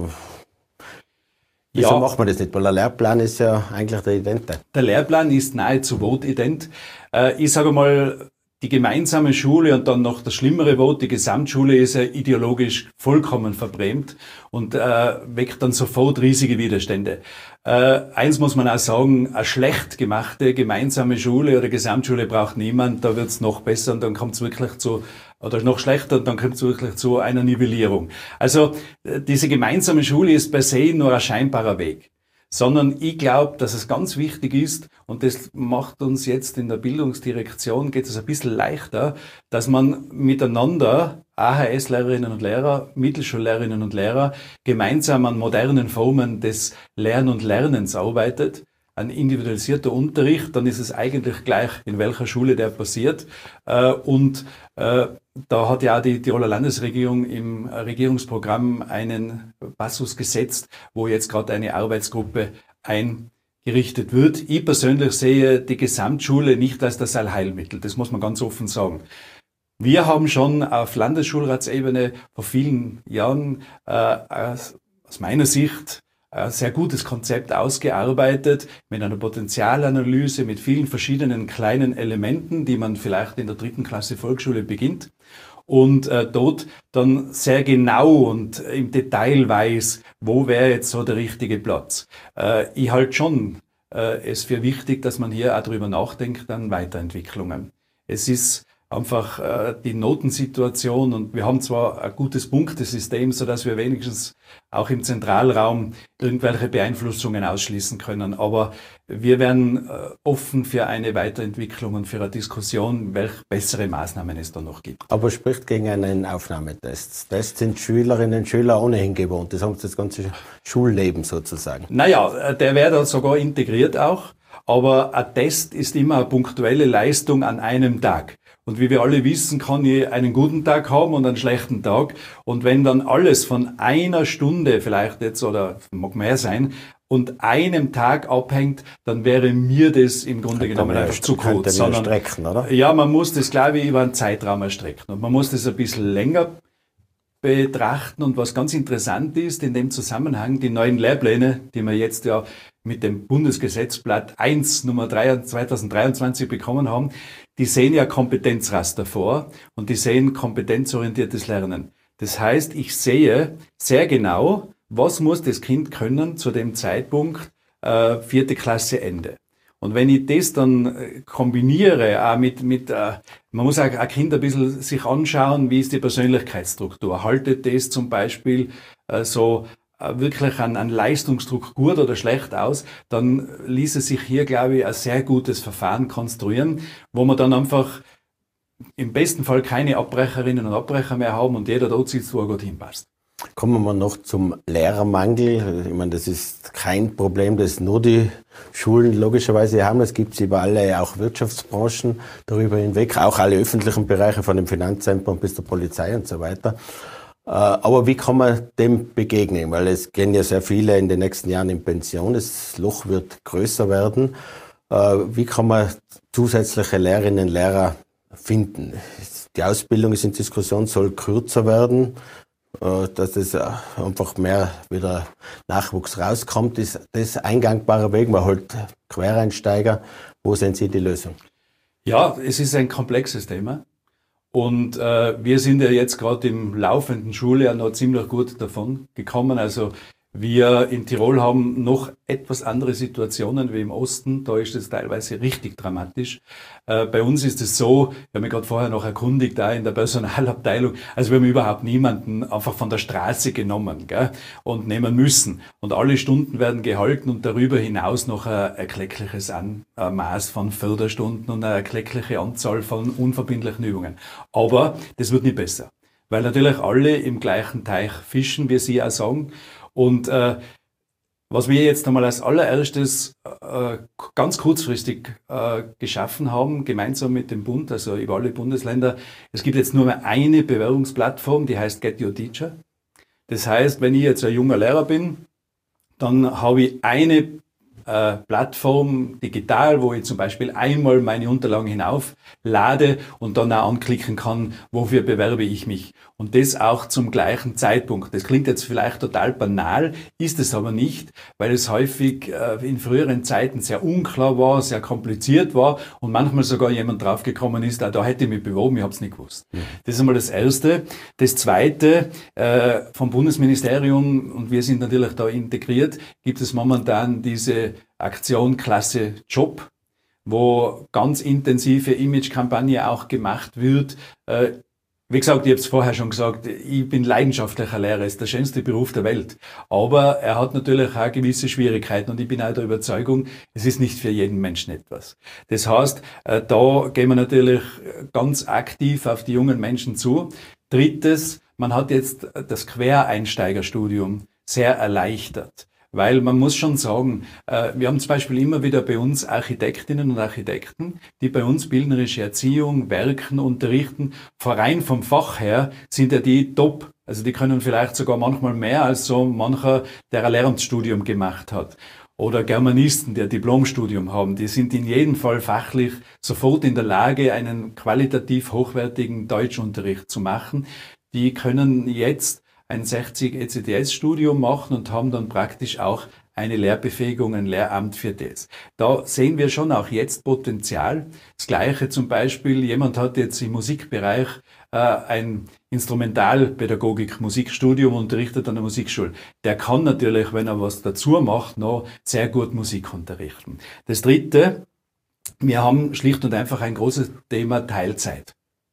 Wieso ja. macht man das nicht? Weil der Lehrplan ist ja eigentlich der Idente. Der Lehrplan ist nahezu wortident. Ich sage mal, die gemeinsame Schule und dann noch das schlimmere Wort, die Gesamtschule, ist ja ideologisch vollkommen verbrämt und äh, weckt dann sofort riesige Widerstände. Äh, eins muss man auch sagen, eine schlecht gemachte gemeinsame Schule oder Gesamtschule braucht niemand, da wird's noch besser und dann kommt's wirklich zu, oder noch schlechter und dann kommt's wirklich zu einer Nivellierung. Also äh, diese gemeinsame Schule ist per se nur ein scheinbarer Weg. Sondern ich glaube, dass es ganz wichtig ist, und das macht uns jetzt in der Bildungsdirektion, geht es ein bisschen leichter, dass man miteinander, A H S-Lehrerinnen und Lehrer, Mittelschullehrerinnen und Lehrer, gemeinsam an modernen Formen des Lernen und Lernens arbeitet. Ein individualisierter Unterricht, dann ist es eigentlich gleich, in welcher Schule der passiert. Und da hat ja auch die Tiroler Landesregierung im Regierungsprogramm einen Passus gesetzt, wo jetzt gerade eine Arbeitsgruppe eingerichtet wird. Ich persönlich sehe die Gesamtschule nicht als das Allheilmittel. Das muss man ganz offen sagen. Wir haben schon auf Landesschulratsebene vor vielen Jahren äh, aus meiner Sicht ein sehr gutes Konzept ausgearbeitet, mit einer Potenzialanalyse, mit vielen verschiedenen kleinen Elementen, die man vielleicht in der dritten Klasse Volksschule beginnt und äh, dort dann sehr genau und im Detail weiß, wo wäre jetzt so der richtige Platz. Äh, ich halte schon äh, es für wichtig, dass man hier auch darüber nachdenkt an Weiterentwicklungen. Es ist einfach äh, die Notensituation und wir haben zwar ein gutes Punktesystem, so dass wir wenigstens auch im Zentralraum irgendwelche Beeinflussungen ausschließen können, aber wir werden äh, offen für eine Weiterentwicklung und für eine Diskussion, welche bessere Maßnahmen es da noch gibt. Aber spricht gegen einen Aufnahmetest. Tests sind Schülerinnen und Schüler ohnehin gewohnt, das haben sie das ganze Schulleben sozusagen. Naja, der wäre da sogar integriert auch, aber ein Test ist immer eine punktuelle Leistung an einem Tag. Und wie wir alle wissen, kann ich einen guten Tag haben und einen schlechten Tag. Und wenn dann alles von einer Stunde vielleicht jetzt, oder mag mehr sein, und einem Tag abhängt, dann wäre mir das im Grunde genommen einfach zu kurz. Sondern, strecken, oder? Ja, man muss das, glaube ich, über einen Zeitraum erstrecken. Und man muss das ein bisschen länger betrachten. Und was ganz interessant ist, in dem Zusammenhang, die neuen Lehrpläne, die wir jetzt ja mit dem Bundesgesetzblatt eins Nummer zweitausenddreiundzwanzig bekommen haben, die sehen ja Kompetenzraster vor und die sehen kompetenzorientiertes Lernen. Das heißt, ich sehe sehr genau, was muss das Kind können zu dem Zeitpunkt äh, vierte Klasse Ende. Und wenn ich das dann kombiniere, auch mit, mit äh, man muss auch ein Kind ein bisschen sich anschauen, wie ist die Persönlichkeitsstruktur. Haltet das zum Beispiel äh, so wirklich an, an Leistungsdruck gut oder schlecht aus, dann ließe sich hier, glaube ich, ein sehr gutes Verfahren konstruieren, wo man dann einfach im besten Fall keine Abbrecherinnen und Abbrecher mehr haben und jeder dort sitzt, wo er gut hinpasst. Kommen wir noch zum Lehrermangel. Ich meine, das ist kein Problem, das nur die Schulen logischerweise haben. Das gibt es über alle, auch Wirtschaftsbranchen darüber hinweg, auch alle öffentlichen Bereiche von dem Finanzämtern bis zur Polizei und so weiter. Aber wie kann man dem begegnen? Weil es gehen ja sehr viele in den nächsten Jahren in Pension. Das Loch wird größer werden. Wie kann man zusätzliche Lehrerinnen und Lehrer finden? Die Ausbildung ist in Diskussion, soll kürzer werden, dass es einfach mehr wieder Nachwuchs rauskommt. Ist das ein gangbarer Weg? Man holt Quereinsteiger. Wo sehen Sie die Lösung? Ja, es ist ein komplexes Thema. Und äh, wir sind ja jetzt gerade im laufenden Schuljahr noch ziemlich gut davon gekommen. Also wir in Tirol haben noch etwas andere Situationen wie im Osten. Da ist es teilweise richtig dramatisch. Äh, bei uns ist es so, ich habe mich gerade vorher noch erkundigt, da in der Personalabteilung, also wir haben überhaupt niemanden einfach von der Straße genommen, gell, und nehmen müssen. Und alle Stunden werden gehalten und darüber hinaus noch ein erkleckliches An ein Maß von Förderstunden und eine erkleckliche Anzahl von unverbindlichen Übungen. Aber das wird nicht besser, weil natürlich alle im gleichen Teich fischen, wie Sie auch sagen. Und äh, was wir jetzt einmal als allererstes äh, ganz kurzfristig äh, geschaffen haben, gemeinsam mit dem Bund, also über alle Bundesländer, es gibt jetzt nur mehr eine Bewerbungsplattform, die heißt Get Your Teacher. Das heißt, wenn ich jetzt ein junger Lehrer bin, dann habe ich eine äh, Plattform digital, wo ich zum Beispiel einmal meine Unterlagen hinauflade und dann auch anklicken kann, wofür bewerbe ich mich. Und das auch zum gleichen Zeitpunkt. Das klingt jetzt vielleicht total banal, ist es aber nicht, weil es häufig äh, in früheren Zeiten sehr unklar war, sehr kompliziert war und manchmal sogar jemand draufgekommen ist, ah, da hätte ich mich beworben, ich habe es nicht gewusst. Mhm. Das ist einmal das Erste. Das Zweite, äh, vom Bundesministerium, und wir sind natürlich da integriert, gibt es momentan diese Aktion Klasse Job, wo ganz intensive Imagekampagne auch gemacht wird. Äh, Wie gesagt, ich habe es vorher schon gesagt, ich bin leidenschaftlicher Lehrer, ist der schönste Beruf der Welt. Aber er hat natürlich auch gewisse Schwierigkeiten und ich bin auch der Überzeugung, es ist nicht für jeden Menschen etwas. Das heißt, da gehen wir natürlich ganz aktiv auf die jungen Menschen zu. Drittes, man hat jetzt das Quereinsteigerstudium sehr erleichtert. Weil man muss schon sagen, wir haben zum Beispiel immer wieder bei uns Architektinnen und Architekten, die bei uns bildnerische Erziehung, Werken unterrichten. Rein vom Fach her sind ja die top. Also die können vielleicht sogar manchmal mehr als so mancher, der ein Lehramtsstudium gemacht hat. Oder Germanisten, die ein Diplomstudium haben. Die sind in jedem Fall fachlich sofort in der Lage, einen qualitativ hochwertigen Deutschunterricht zu machen. Die können jetzt ein sechzig E C T S-Studium machen und haben dann praktisch auch eine Lehrbefähigung, ein Lehramt für das. Da sehen wir schon auch jetzt Potenzial. Das Gleiche zum Beispiel, jemand hat jetzt im Musikbereich äh, ein Instrumentalpädagogik, Musikstudium, unterrichtet an der Musikschule. Der kann natürlich, wenn er was dazu macht, noch sehr gut Musik unterrichten. Das Dritte, wir haben schlicht und einfach ein großes Thema Teilzeit.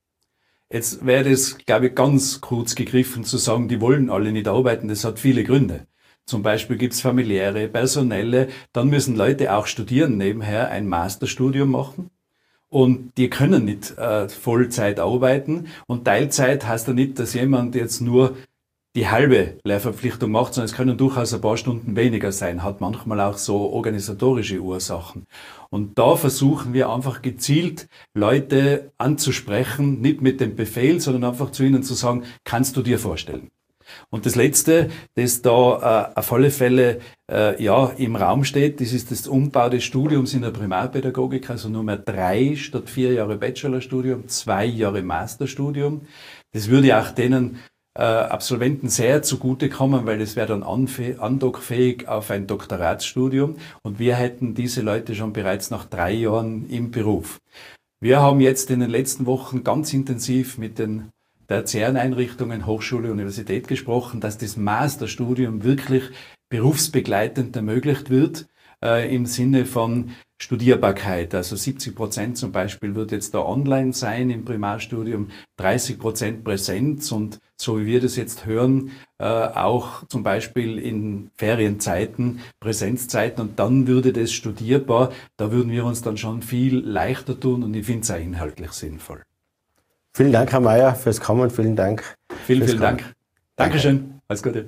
Jetzt wäre das, glaube ich, ganz kurz gegriffen zu sagen, die wollen alle nicht arbeiten. Das hat viele Gründe. Zum Beispiel gibt's familiäre, personelle. Dann müssen Leute auch studieren, nebenher ein Masterstudium machen. Und die können nicht äh, Vollzeit arbeiten. Und Teilzeit heißt ja nicht, dass jemand jetzt nur die halbe Lehrverpflichtung macht, sondern es können durchaus ein paar Stunden weniger sein, hat manchmal auch so organisatorische Ursachen. Und da versuchen wir einfach gezielt Leute anzusprechen, nicht mit dem Befehl, sondern einfach zu ihnen zu sagen, kannst du dir vorstellen? Und das Letzte, das da äh, auf alle Fälle äh, ja im Raum steht, das ist das Umbau des Studiums in der Primarpädagogik, also nur mehr drei statt vier Jahre Bachelorstudium, zwei Jahre Masterstudium. Das würde auch denen Äh, Absolventen sehr zugutekommen, weil das wäre dann andockfähig auf ein Doktoratsstudium und wir hätten diese Leute schon bereits nach drei Jahren im Beruf. Wir haben jetzt in den letzten Wochen ganz intensiv mit den tertiären Einrichtungen, Hochschule, Universität gesprochen, dass das Masterstudium wirklich berufsbegleitend ermöglicht wird, äh, im Sinne von Studierbarkeit. Also siebzig Prozent zum Beispiel wird jetzt da online sein im Primarstudium, dreißig Prozent Präsenz und so wie wir das jetzt hören, äh, auch zum Beispiel in Ferienzeiten, Präsenzzeiten und dann würde das studierbar, da würden wir uns dann schon viel leichter tun und ich finde es auch inhaltlich sinnvoll. Vielen Dank, Herr Mayer, fürs Kommen, vielen Dank. Vielen, vielen Dank. Dankeschön, alles Gute.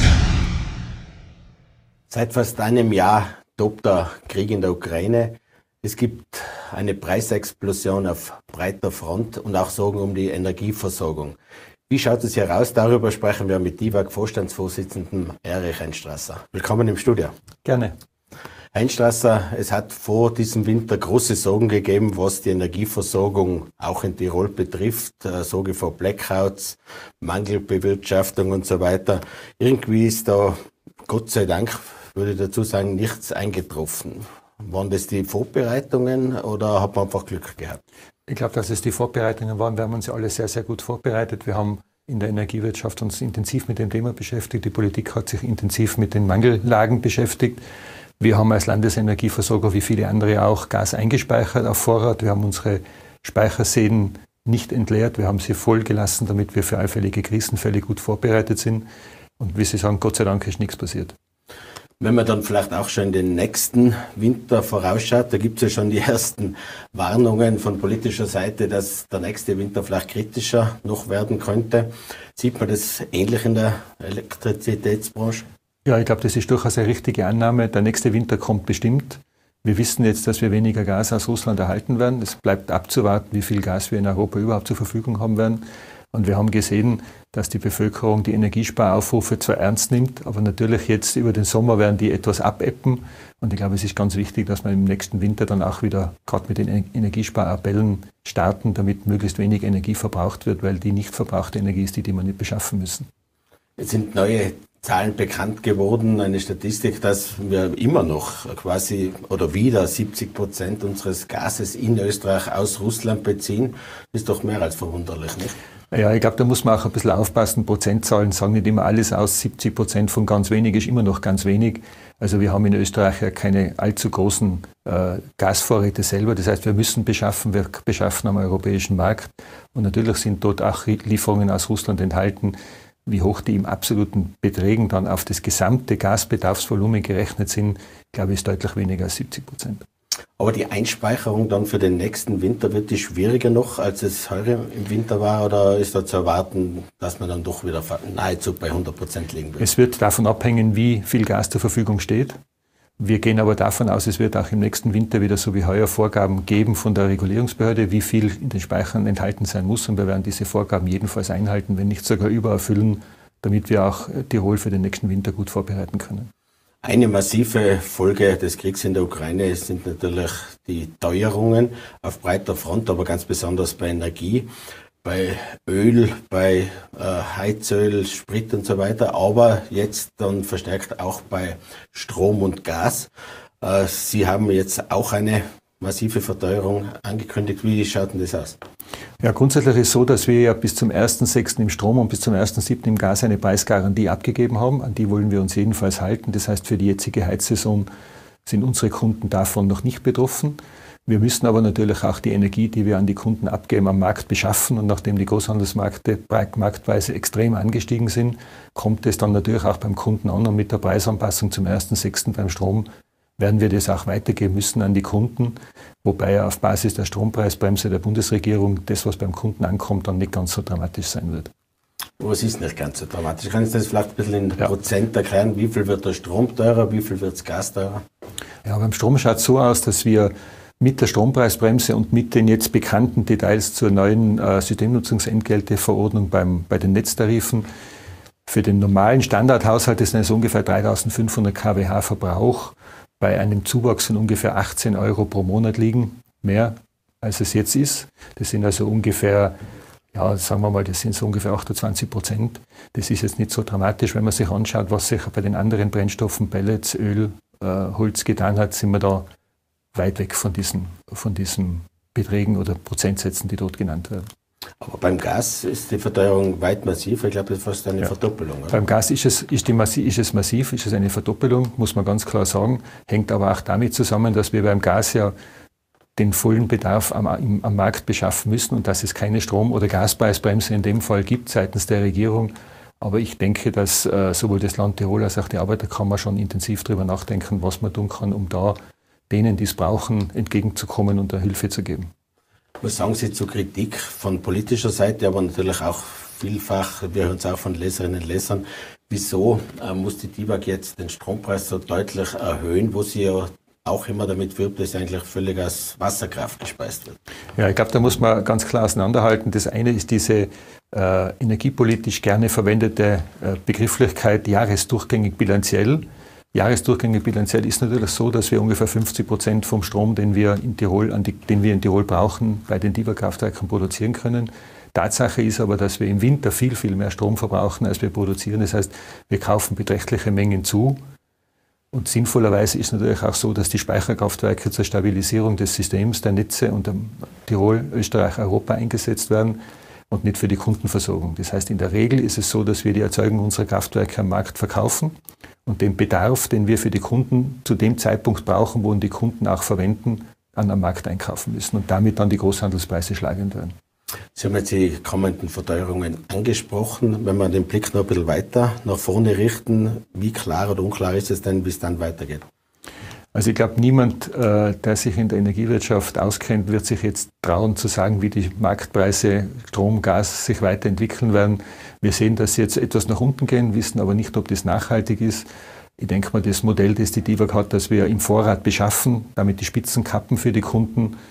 Seit fast einem Jahr tobt der Krieg in der Ukraine. Es gibt eine Preisexplosion auf breiter Front und auch Sorgen um die Energieversorgung. Wie schaut es hier raus? Darüber sprechen wir mit D I W A G-Vorstandsvorsitzenden Erich Einstrasser. Willkommen im Studio. Gerne. Einstrasser, es hat vor diesem Winter große Sorgen gegeben, was die Energieversorgung auch in Tirol betrifft. Sorge vor Blackouts, Mangelbewirtschaftung und so weiter. Irgendwie ist da, Gott sei Dank, würde ich dazu sagen, nichts eingetroffen. Waren das die Vorbereitungen oder hat man einfach Glück gehabt? Ich glaube, dass es die Vorbereitungen waren. Wir haben uns ja alle sehr, sehr gut vorbereitet. Wir haben in der Energiewirtschaft uns intensiv mit dem Thema beschäftigt. Die Politik hat sich intensiv mit den Mangellagen beschäftigt. Wir haben als Landesenergieversorger, wie viele andere auch, Gas eingespeichert auf Vorrat. Wir haben unsere Speicherseen nicht entleert. Wir haben sie voll gelassen, damit wir für allfällige Krisenfälle gut vorbereitet sind. Und wie Sie sagen, Gott sei Dank ist nichts passiert. Wenn man dann vielleicht auch schon den nächsten Winter vorausschaut, da gibt es ja schon die ersten Warnungen von politischer Seite, dass der nächste Winter vielleicht kritischer noch werden könnte. Sieht man das ähnlich in der Elektrizitätsbranche? Ja, ich glaube, das ist durchaus eine richtige Annahme. Der nächste Winter kommt bestimmt. Wir wissen jetzt, dass wir weniger Gas aus Russland erhalten werden. Es bleibt abzuwarten, wie viel Gas wir in Europa überhaupt zur Verfügung haben werden. Und wir haben gesehen, dass die Bevölkerung die Energiesparaufrufe zwar ernst nimmt, aber natürlich jetzt über den Sommer werden die etwas abebben. Und ich glaube, es ist ganz wichtig, dass wir im nächsten Winter dann auch wieder gerade mit den Energiesparappellen starten, damit möglichst wenig Energie verbraucht wird, weil die nicht verbrauchte Energie ist die, die wir nicht beschaffen müssen. Jetzt sind neue Zahlen bekannt geworden, eine Statistik, dass wir immer noch quasi oder wieder siebzig Prozent unseres Gases in Österreich aus Russland beziehen. Das ist doch mehr als verwunderlich, nicht? Ja, ich glaube, da muss man auch ein bisschen aufpassen. Prozentzahlen sagen nicht immer alles aus. siebzig Prozent von ganz wenig ist immer noch ganz wenig. Also wir haben in Österreich ja keine allzu großen äh, Gasvorräte selber. Das heißt, wir müssen beschaffen, wir beschaffen am europäischen Markt. Und natürlich sind dort auch Lieferungen aus Russland enthalten. Wie hoch die im absoluten Beträgen dann auf das gesamte Gasbedarfsvolumen gerechnet sind, glaube ich, ist deutlich weniger als siebzig Prozent. Aber die Einspeicherung dann für den nächsten Winter, wird die schwieriger noch, als es heuer im Winter war? Oder ist da zu erwarten, dass man dann doch wieder nahezu bei hundert Prozent liegen wird? Es wird davon abhängen, wie viel Gas zur Verfügung steht. Wir gehen aber davon aus, es wird auch im nächsten Winter wieder so wie heuer Vorgaben geben von der Regulierungsbehörde, wie viel in den Speichern enthalten sein muss. Und wir werden diese Vorgaben jedenfalls einhalten, wenn nicht sogar übererfüllen, damit wir auch Tirol für den nächsten Winter gut vorbereiten können. Eine massive Folge des Kriegs in der Ukraine sind natürlich die Teuerungen auf breiter Front, aber ganz besonders bei Energie, bei Öl, bei äh, Heizöl, Sprit und so weiter, aber jetzt dann verstärkt auch bei Strom und Gas. Äh, Sie haben jetzt auch eine massive Verteuerung angekündigt. Wie schaut denn das aus? Ja, grundsätzlich ist es so, dass wir ja bis zum ersten sechsten im Strom und bis zum ersten siebten im Gas eine Preisgarantie abgegeben haben. An die wollen wir uns jedenfalls halten. Das heißt, für die jetzige Heizsaison sind unsere Kunden davon noch nicht betroffen. Wir müssen aber natürlich auch die Energie, die wir an die Kunden abgeben, am Markt beschaffen. Und nachdem die Großhandelsmärkte Marktpreise extrem angestiegen sind, kommt es dann natürlich auch beim Kunden an. Und mit der Preisanpassung zum ersten sechsten beim Strom werden wir das auch weitergeben müssen an die Kunden. Wobei auf Basis der Strompreisbremse der Bundesregierung das, was beim Kunden ankommt, dann nicht ganz so dramatisch sein wird. Was ist nicht ganz so dramatisch? Kann ich das vielleicht ein bisschen in ja. Prozent erklären? Wie viel wird der Strom teurer? Wie viel wird das Gas teurer? Ja, beim Strom schaut es so aus, dass wir mit der Strompreisbremse und mit den jetzt bekannten Details zur neuen äh, Systemnutzungsentgelteverordnung beim, bei den Netztarifen für den normalen Standardhaushalt ist es ungefähr dreitausendfünfhundert Kilowatt Verbrauch bei einem Zuwachs von ungefähr achtzehn Euro pro Monat liegen, mehr als es jetzt ist. Das sind also ungefähr, ja, sagen wir mal, das sind so ungefähr achtundzwanzig Prozent. Das ist jetzt nicht so dramatisch, wenn man sich anschaut, was sich bei den anderen Brennstoffen, Pellets, Öl, äh, Holz getan hat, sind wir da weit weg von diesen, von diesen Beträgen oder Prozentsätzen, die dort genannt werden. Aber beim Gas ist die Verteuerung weit massiv. Ich glaube, das ist fast eine ja. Verdoppelung. Oder? Beim Gas ist es, ist, die massi- ist es massiv, ist es eine Verdoppelung, muss man ganz klar sagen. Hängt aber auch damit zusammen, dass wir beim Gas ja den vollen Bedarf am, im, am Markt beschaffen müssen und dass es keine Strom- oder Gaspreisbremse in dem Fall gibt seitens der Regierung. Aber ich denke, dass äh, sowohl das Land Tirol als auch die Arbeiterkammer schon intensiv darüber nachdenken, was man tun kann, um da denen, die es brauchen, entgegenzukommen und da Hilfe zu geben. Was sagen Sie zur Kritik von politischer Seite, aber natürlich auch vielfach, wir hören es auch von Leserinnen und Lesern, wieso äh, muss die D I W A G jetzt den Strompreis so deutlich erhöhen, wo sie ja auch immer damit wirbt, dass eigentlich völlig aus Wasserkraft gespeist wird? Ja, ich glaube, da muss man ganz klar auseinanderhalten. Das eine ist diese äh, energiepolitisch gerne verwendete äh, Begrifflichkeit jahresdurchgängig bilanziell. Jahresdurchgängig bilanziell ist natürlich so, dass wir ungefähr fünfzig Prozent vom Strom, den wir in Tirol, an die, den wir in Tirol brauchen, bei den D I W A-Kraftwerken produzieren können. Tatsache ist aber, dass wir im Winter viel, viel mehr Strom verbrauchen, als wir produzieren. Das heißt, wir kaufen beträchtliche Mengen zu. Und sinnvollerweise ist natürlich auch so, dass die Speicherkraftwerke zur Stabilisierung des Systems der Netze und Tirol, Österreich, Europa eingesetzt werden und nicht für die Kundenversorgung. Das heißt, in der Regel ist es so, dass wir die Erzeugung unserer Kraftwerke am Markt verkaufen und den Bedarf, den wir für die Kunden zu dem Zeitpunkt brauchen, wo ihn die Kunden auch verwenden, an am Markt einkaufen müssen und damit dann die Großhandelspreise schlagend werden. Sie haben jetzt die kommenden Verteuerungen angesprochen. Wenn wir den Blick noch ein bisschen weiter nach vorne richten, wie klar oder unklar ist es denn, wie es dann weitergeht? Also ich glaube, niemand, äh, der sich in der Energiewirtschaft auskennt, wird sich jetzt trauen zu sagen, wie die Marktpreise Strom, Gas sich weiterentwickeln werden. Wir sehen, dass sie jetzt etwas nach unten gehen, wissen aber nicht, ob das nachhaltig ist. Ich denke mal, das Modell, das die D I W A G hat, dass wir im Vorrat beschaffen, damit die Spitzen kappen für die Kunden,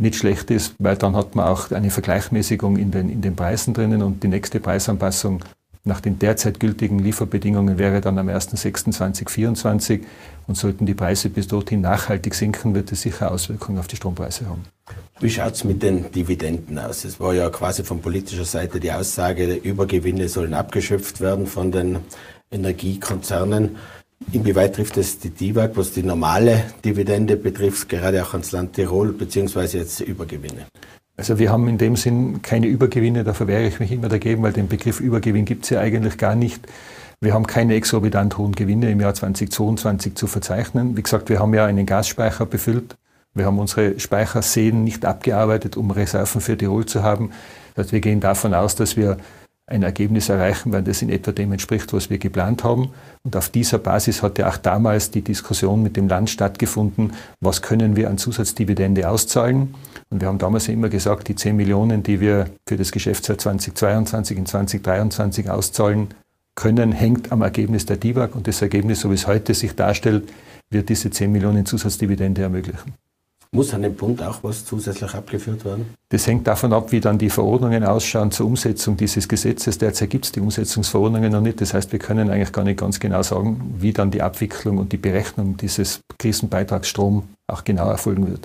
nicht schlecht ist, weil dann hat man auch eine Vergleichsmäßigung in den, in den Preisen drinnen und die nächste Preisanpassung nach den derzeit gültigen Lieferbedingungen wäre dann am erster sechster zweitausendvierundzwanzig und sollten die Preise bis dorthin nachhaltig sinken, wird es sicher Auswirkungen auf die Strompreise haben. Wie schaut es mit den Dividenden aus? Es war ja quasi von politischer Seite die Aussage, Übergewinne sollen abgeschöpft werden von den Energiekonzernen. Inwieweit trifft es die D I W A G, was die normale Dividende betrifft, gerade auch ans Land Tirol, beziehungsweise jetzt Übergewinne? Also wir haben in dem Sinn keine Übergewinne, da verwehre ich mich immer dagegen, weil den Begriff Übergewinn gibt es ja eigentlich gar nicht. Wir haben keine exorbitant hohen Gewinne im Jahr zweitausendzweiundzwanzig zu verzeichnen. Wie gesagt, wir haben ja einen Gasspeicher befüllt. Wir haben unsere Speicherseen nicht abgearbeitet, um Reserven für Tirol zu haben. Das heißt, wir gehen davon aus, dass wir ein Ergebnis erreichen werden, das in etwa dem entspricht, was wir geplant haben. Und auf dieser Basis hat ja auch damals die Diskussion mit dem Land stattgefunden, was können wir an Zusatzdividende auszahlen. Und wir haben damals immer gesagt, die zehn Millionen, die wir für das Geschäftsjahr zweitausendzweiundzwanzig in zweitausenddreiundzwanzig auszahlen können, hängt am Ergebnis der D I W A G. Und das Ergebnis, so wie es heute sich darstellt, wird diese zehn Millionen Zusatzdividende ermöglichen. Muss an dem Bund auch was zusätzlich abgeführt werden? Das hängt davon ab, wie dann die Verordnungen ausschauen zur Umsetzung dieses Gesetzes. Derzeit gibt es die Umsetzungsverordnungen noch nicht. Das heißt, wir können eigentlich gar nicht ganz genau sagen, wie dann die Abwicklung und die Berechnung dieses Krisenbeitragsstrom auch genau erfolgen wird.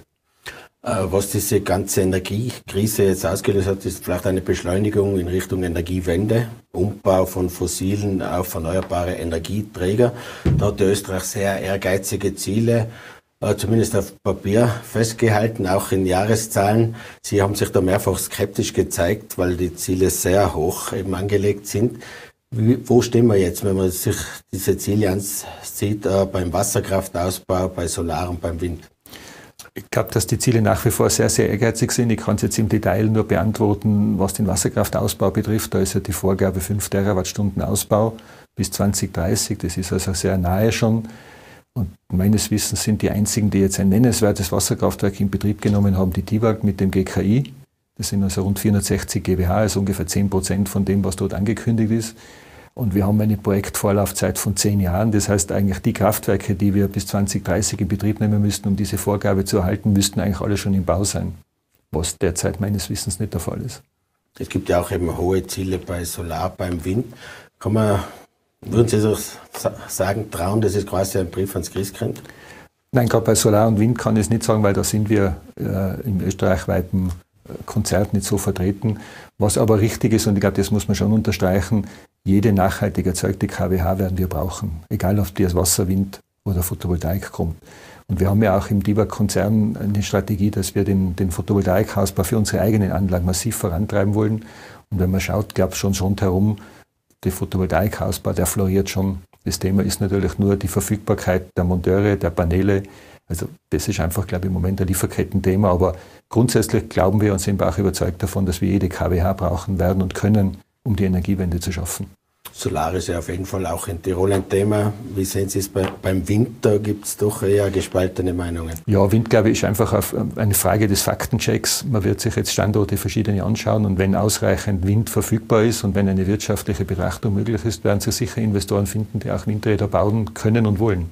Was diese ganze Energiekrise jetzt ausgelöst hat, ist vielleicht eine Beschleunigung in Richtung Energiewende, Umbau von fossilen auf erneuerbare Energieträger. Da hat Österreich sehr ehrgeizige Ziele, zumindest auf Papier festgehalten, auch in Jahreszahlen. Sie haben sich da mehrfach skeptisch gezeigt, weil die Ziele sehr hoch eben angelegt sind. Wie, wo stehen wir jetzt, wenn man sich diese Ziele ansieht, äh, beim Wasserkraftausbau, bei Solar und beim Wind? Ich glaube, dass die Ziele nach wie vor sehr, sehr ehrgeizig sind. Ich kann es jetzt im Detail nur beantworten, was den Wasserkraftausbau betrifft. Da ist ja die Vorgabe fünf Terawattstunden Ausbau bis zwanzig dreißig. Das ist also sehr nahe schon. Und meines Wissens sind die einzigen, die jetzt ein nennenswertes Wasserkraftwerk in Betrieb genommen haben, die D I W A G mit dem G K I. Das sind also rund vierhundertsechzig GWh, also ungefähr zehn Prozent von dem, was dort angekündigt ist. Und wir haben eine Projektvorlaufzeit von zehn Jahren. Das heißt, eigentlich die Kraftwerke, die wir bis zwanzig dreißig in Betrieb nehmen müssten, um diese Vorgabe zu erhalten, müssten eigentlich alle schon im Bau sein. Was derzeit meines Wissens nicht der Fall ist. Es gibt ja auch eben hohe Ziele bei Solar, beim Wind. Kann man, würden Sie so sagen, trauen, das ist quasi ein Brief ans Christkind? Nein, gerade bei Solar und Wind kann ich es nicht sagen, weil da sind wir äh, im österreichweiten Konzert nicht so vertreten. Was aber richtig ist, und ich glaube, das muss man schon unterstreichen, jede nachhaltig erzeugte K W H werden wir brauchen, egal ob die aus Wasser, Wind oder Photovoltaik kommt. Und wir haben ja auch im D I W A G-Konzern eine Strategie, dass wir den, den Photovoltaikausbau für unsere eigenen Anlagen massiv vorantreiben wollen. Und wenn man schaut, glaube ich, schon rundherum, der Photovoltaikausbau, der floriert schon. Das Thema ist natürlich nur die Verfügbarkeit der Monteure, der Paneele. Also das ist einfach, glaube ich, im Moment ein Lieferkettenthema. Aber grundsätzlich glauben wir und sind wir auch überzeugt davon, dass wir jede K W H brauchen werden und können, um die Energiewende zu schaffen. Solar ist ja auf jeden Fall auch in Tirol ein Thema. Wie sehen Sie es bei, beim Wind? Da gibt es doch eher gespaltene Meinungen. Ja, Wind, glaube ich, ist einfach eine Frage des Faktenchecks. Man wird sich jetzt Standorte verschiedene anschauen und wenn ausreichend Wind verfügbar ist und wenn eine wirtschaftliche Betrachtung möglich ist, werden sich sicher Investoren finden, die auch Windräder bauen können und wollen.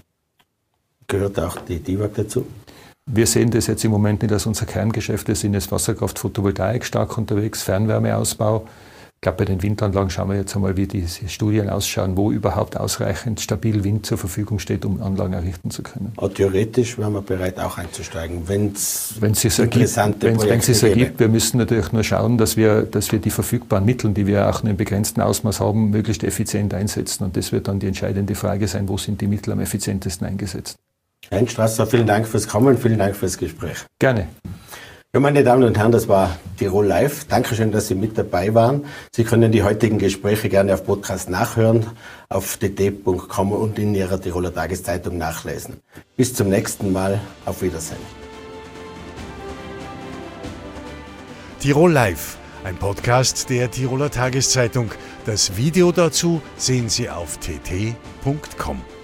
Gehört auch die D I W A G dazu? Wir sehen das jetzt im Moment nicht als unser Kerngeschäft. Wir sind jetzt Wasserkraft, Photovoltaik stark unterwegs, Fernwärmeausbau. Ich glaube, bei den Windanlagen schauen wir jetzt einmal, wie diese Studien ausschauen, wo überhaupt ausreichend stabil Wind zur Verfügung steht, um Anlagen errichten zu können. Aber theoretisch wären wir bereit, auch einzusteigen, wenn's wenn es sich interessante ergibt. Wenn es sich ergibt, wir müssen natürlich nur schauen, dass wir, dass wir die verfügbaren Mittel, die wir auch in einem begrenzten Ausmaß haben, möglichst effizient einsetzen. Und das wird dann die entscheidende Frage sein, wo sind die Mittel am effizientesten eingesetzt. Herr Strasser, vielen Dank fürs Kommen, vielen Dank fürs Gespräch. Gerne. Ja, meine Damen und Herren, das war Tirol Live. Dankeschön, dass Sie mit dabei waren. Sie können die heutigen Gespräche gerne auf Podcast nachhören, auf d t punkt com und in Ihrer Tiroler Tageszeitung nachlesen. Bis zum nächsten Mal. Auf Wiedersehen. Tirol Live, ein Podcast der Tiroler Tageszeitung. Das Video dazu sehen Sie auf t t punkt com.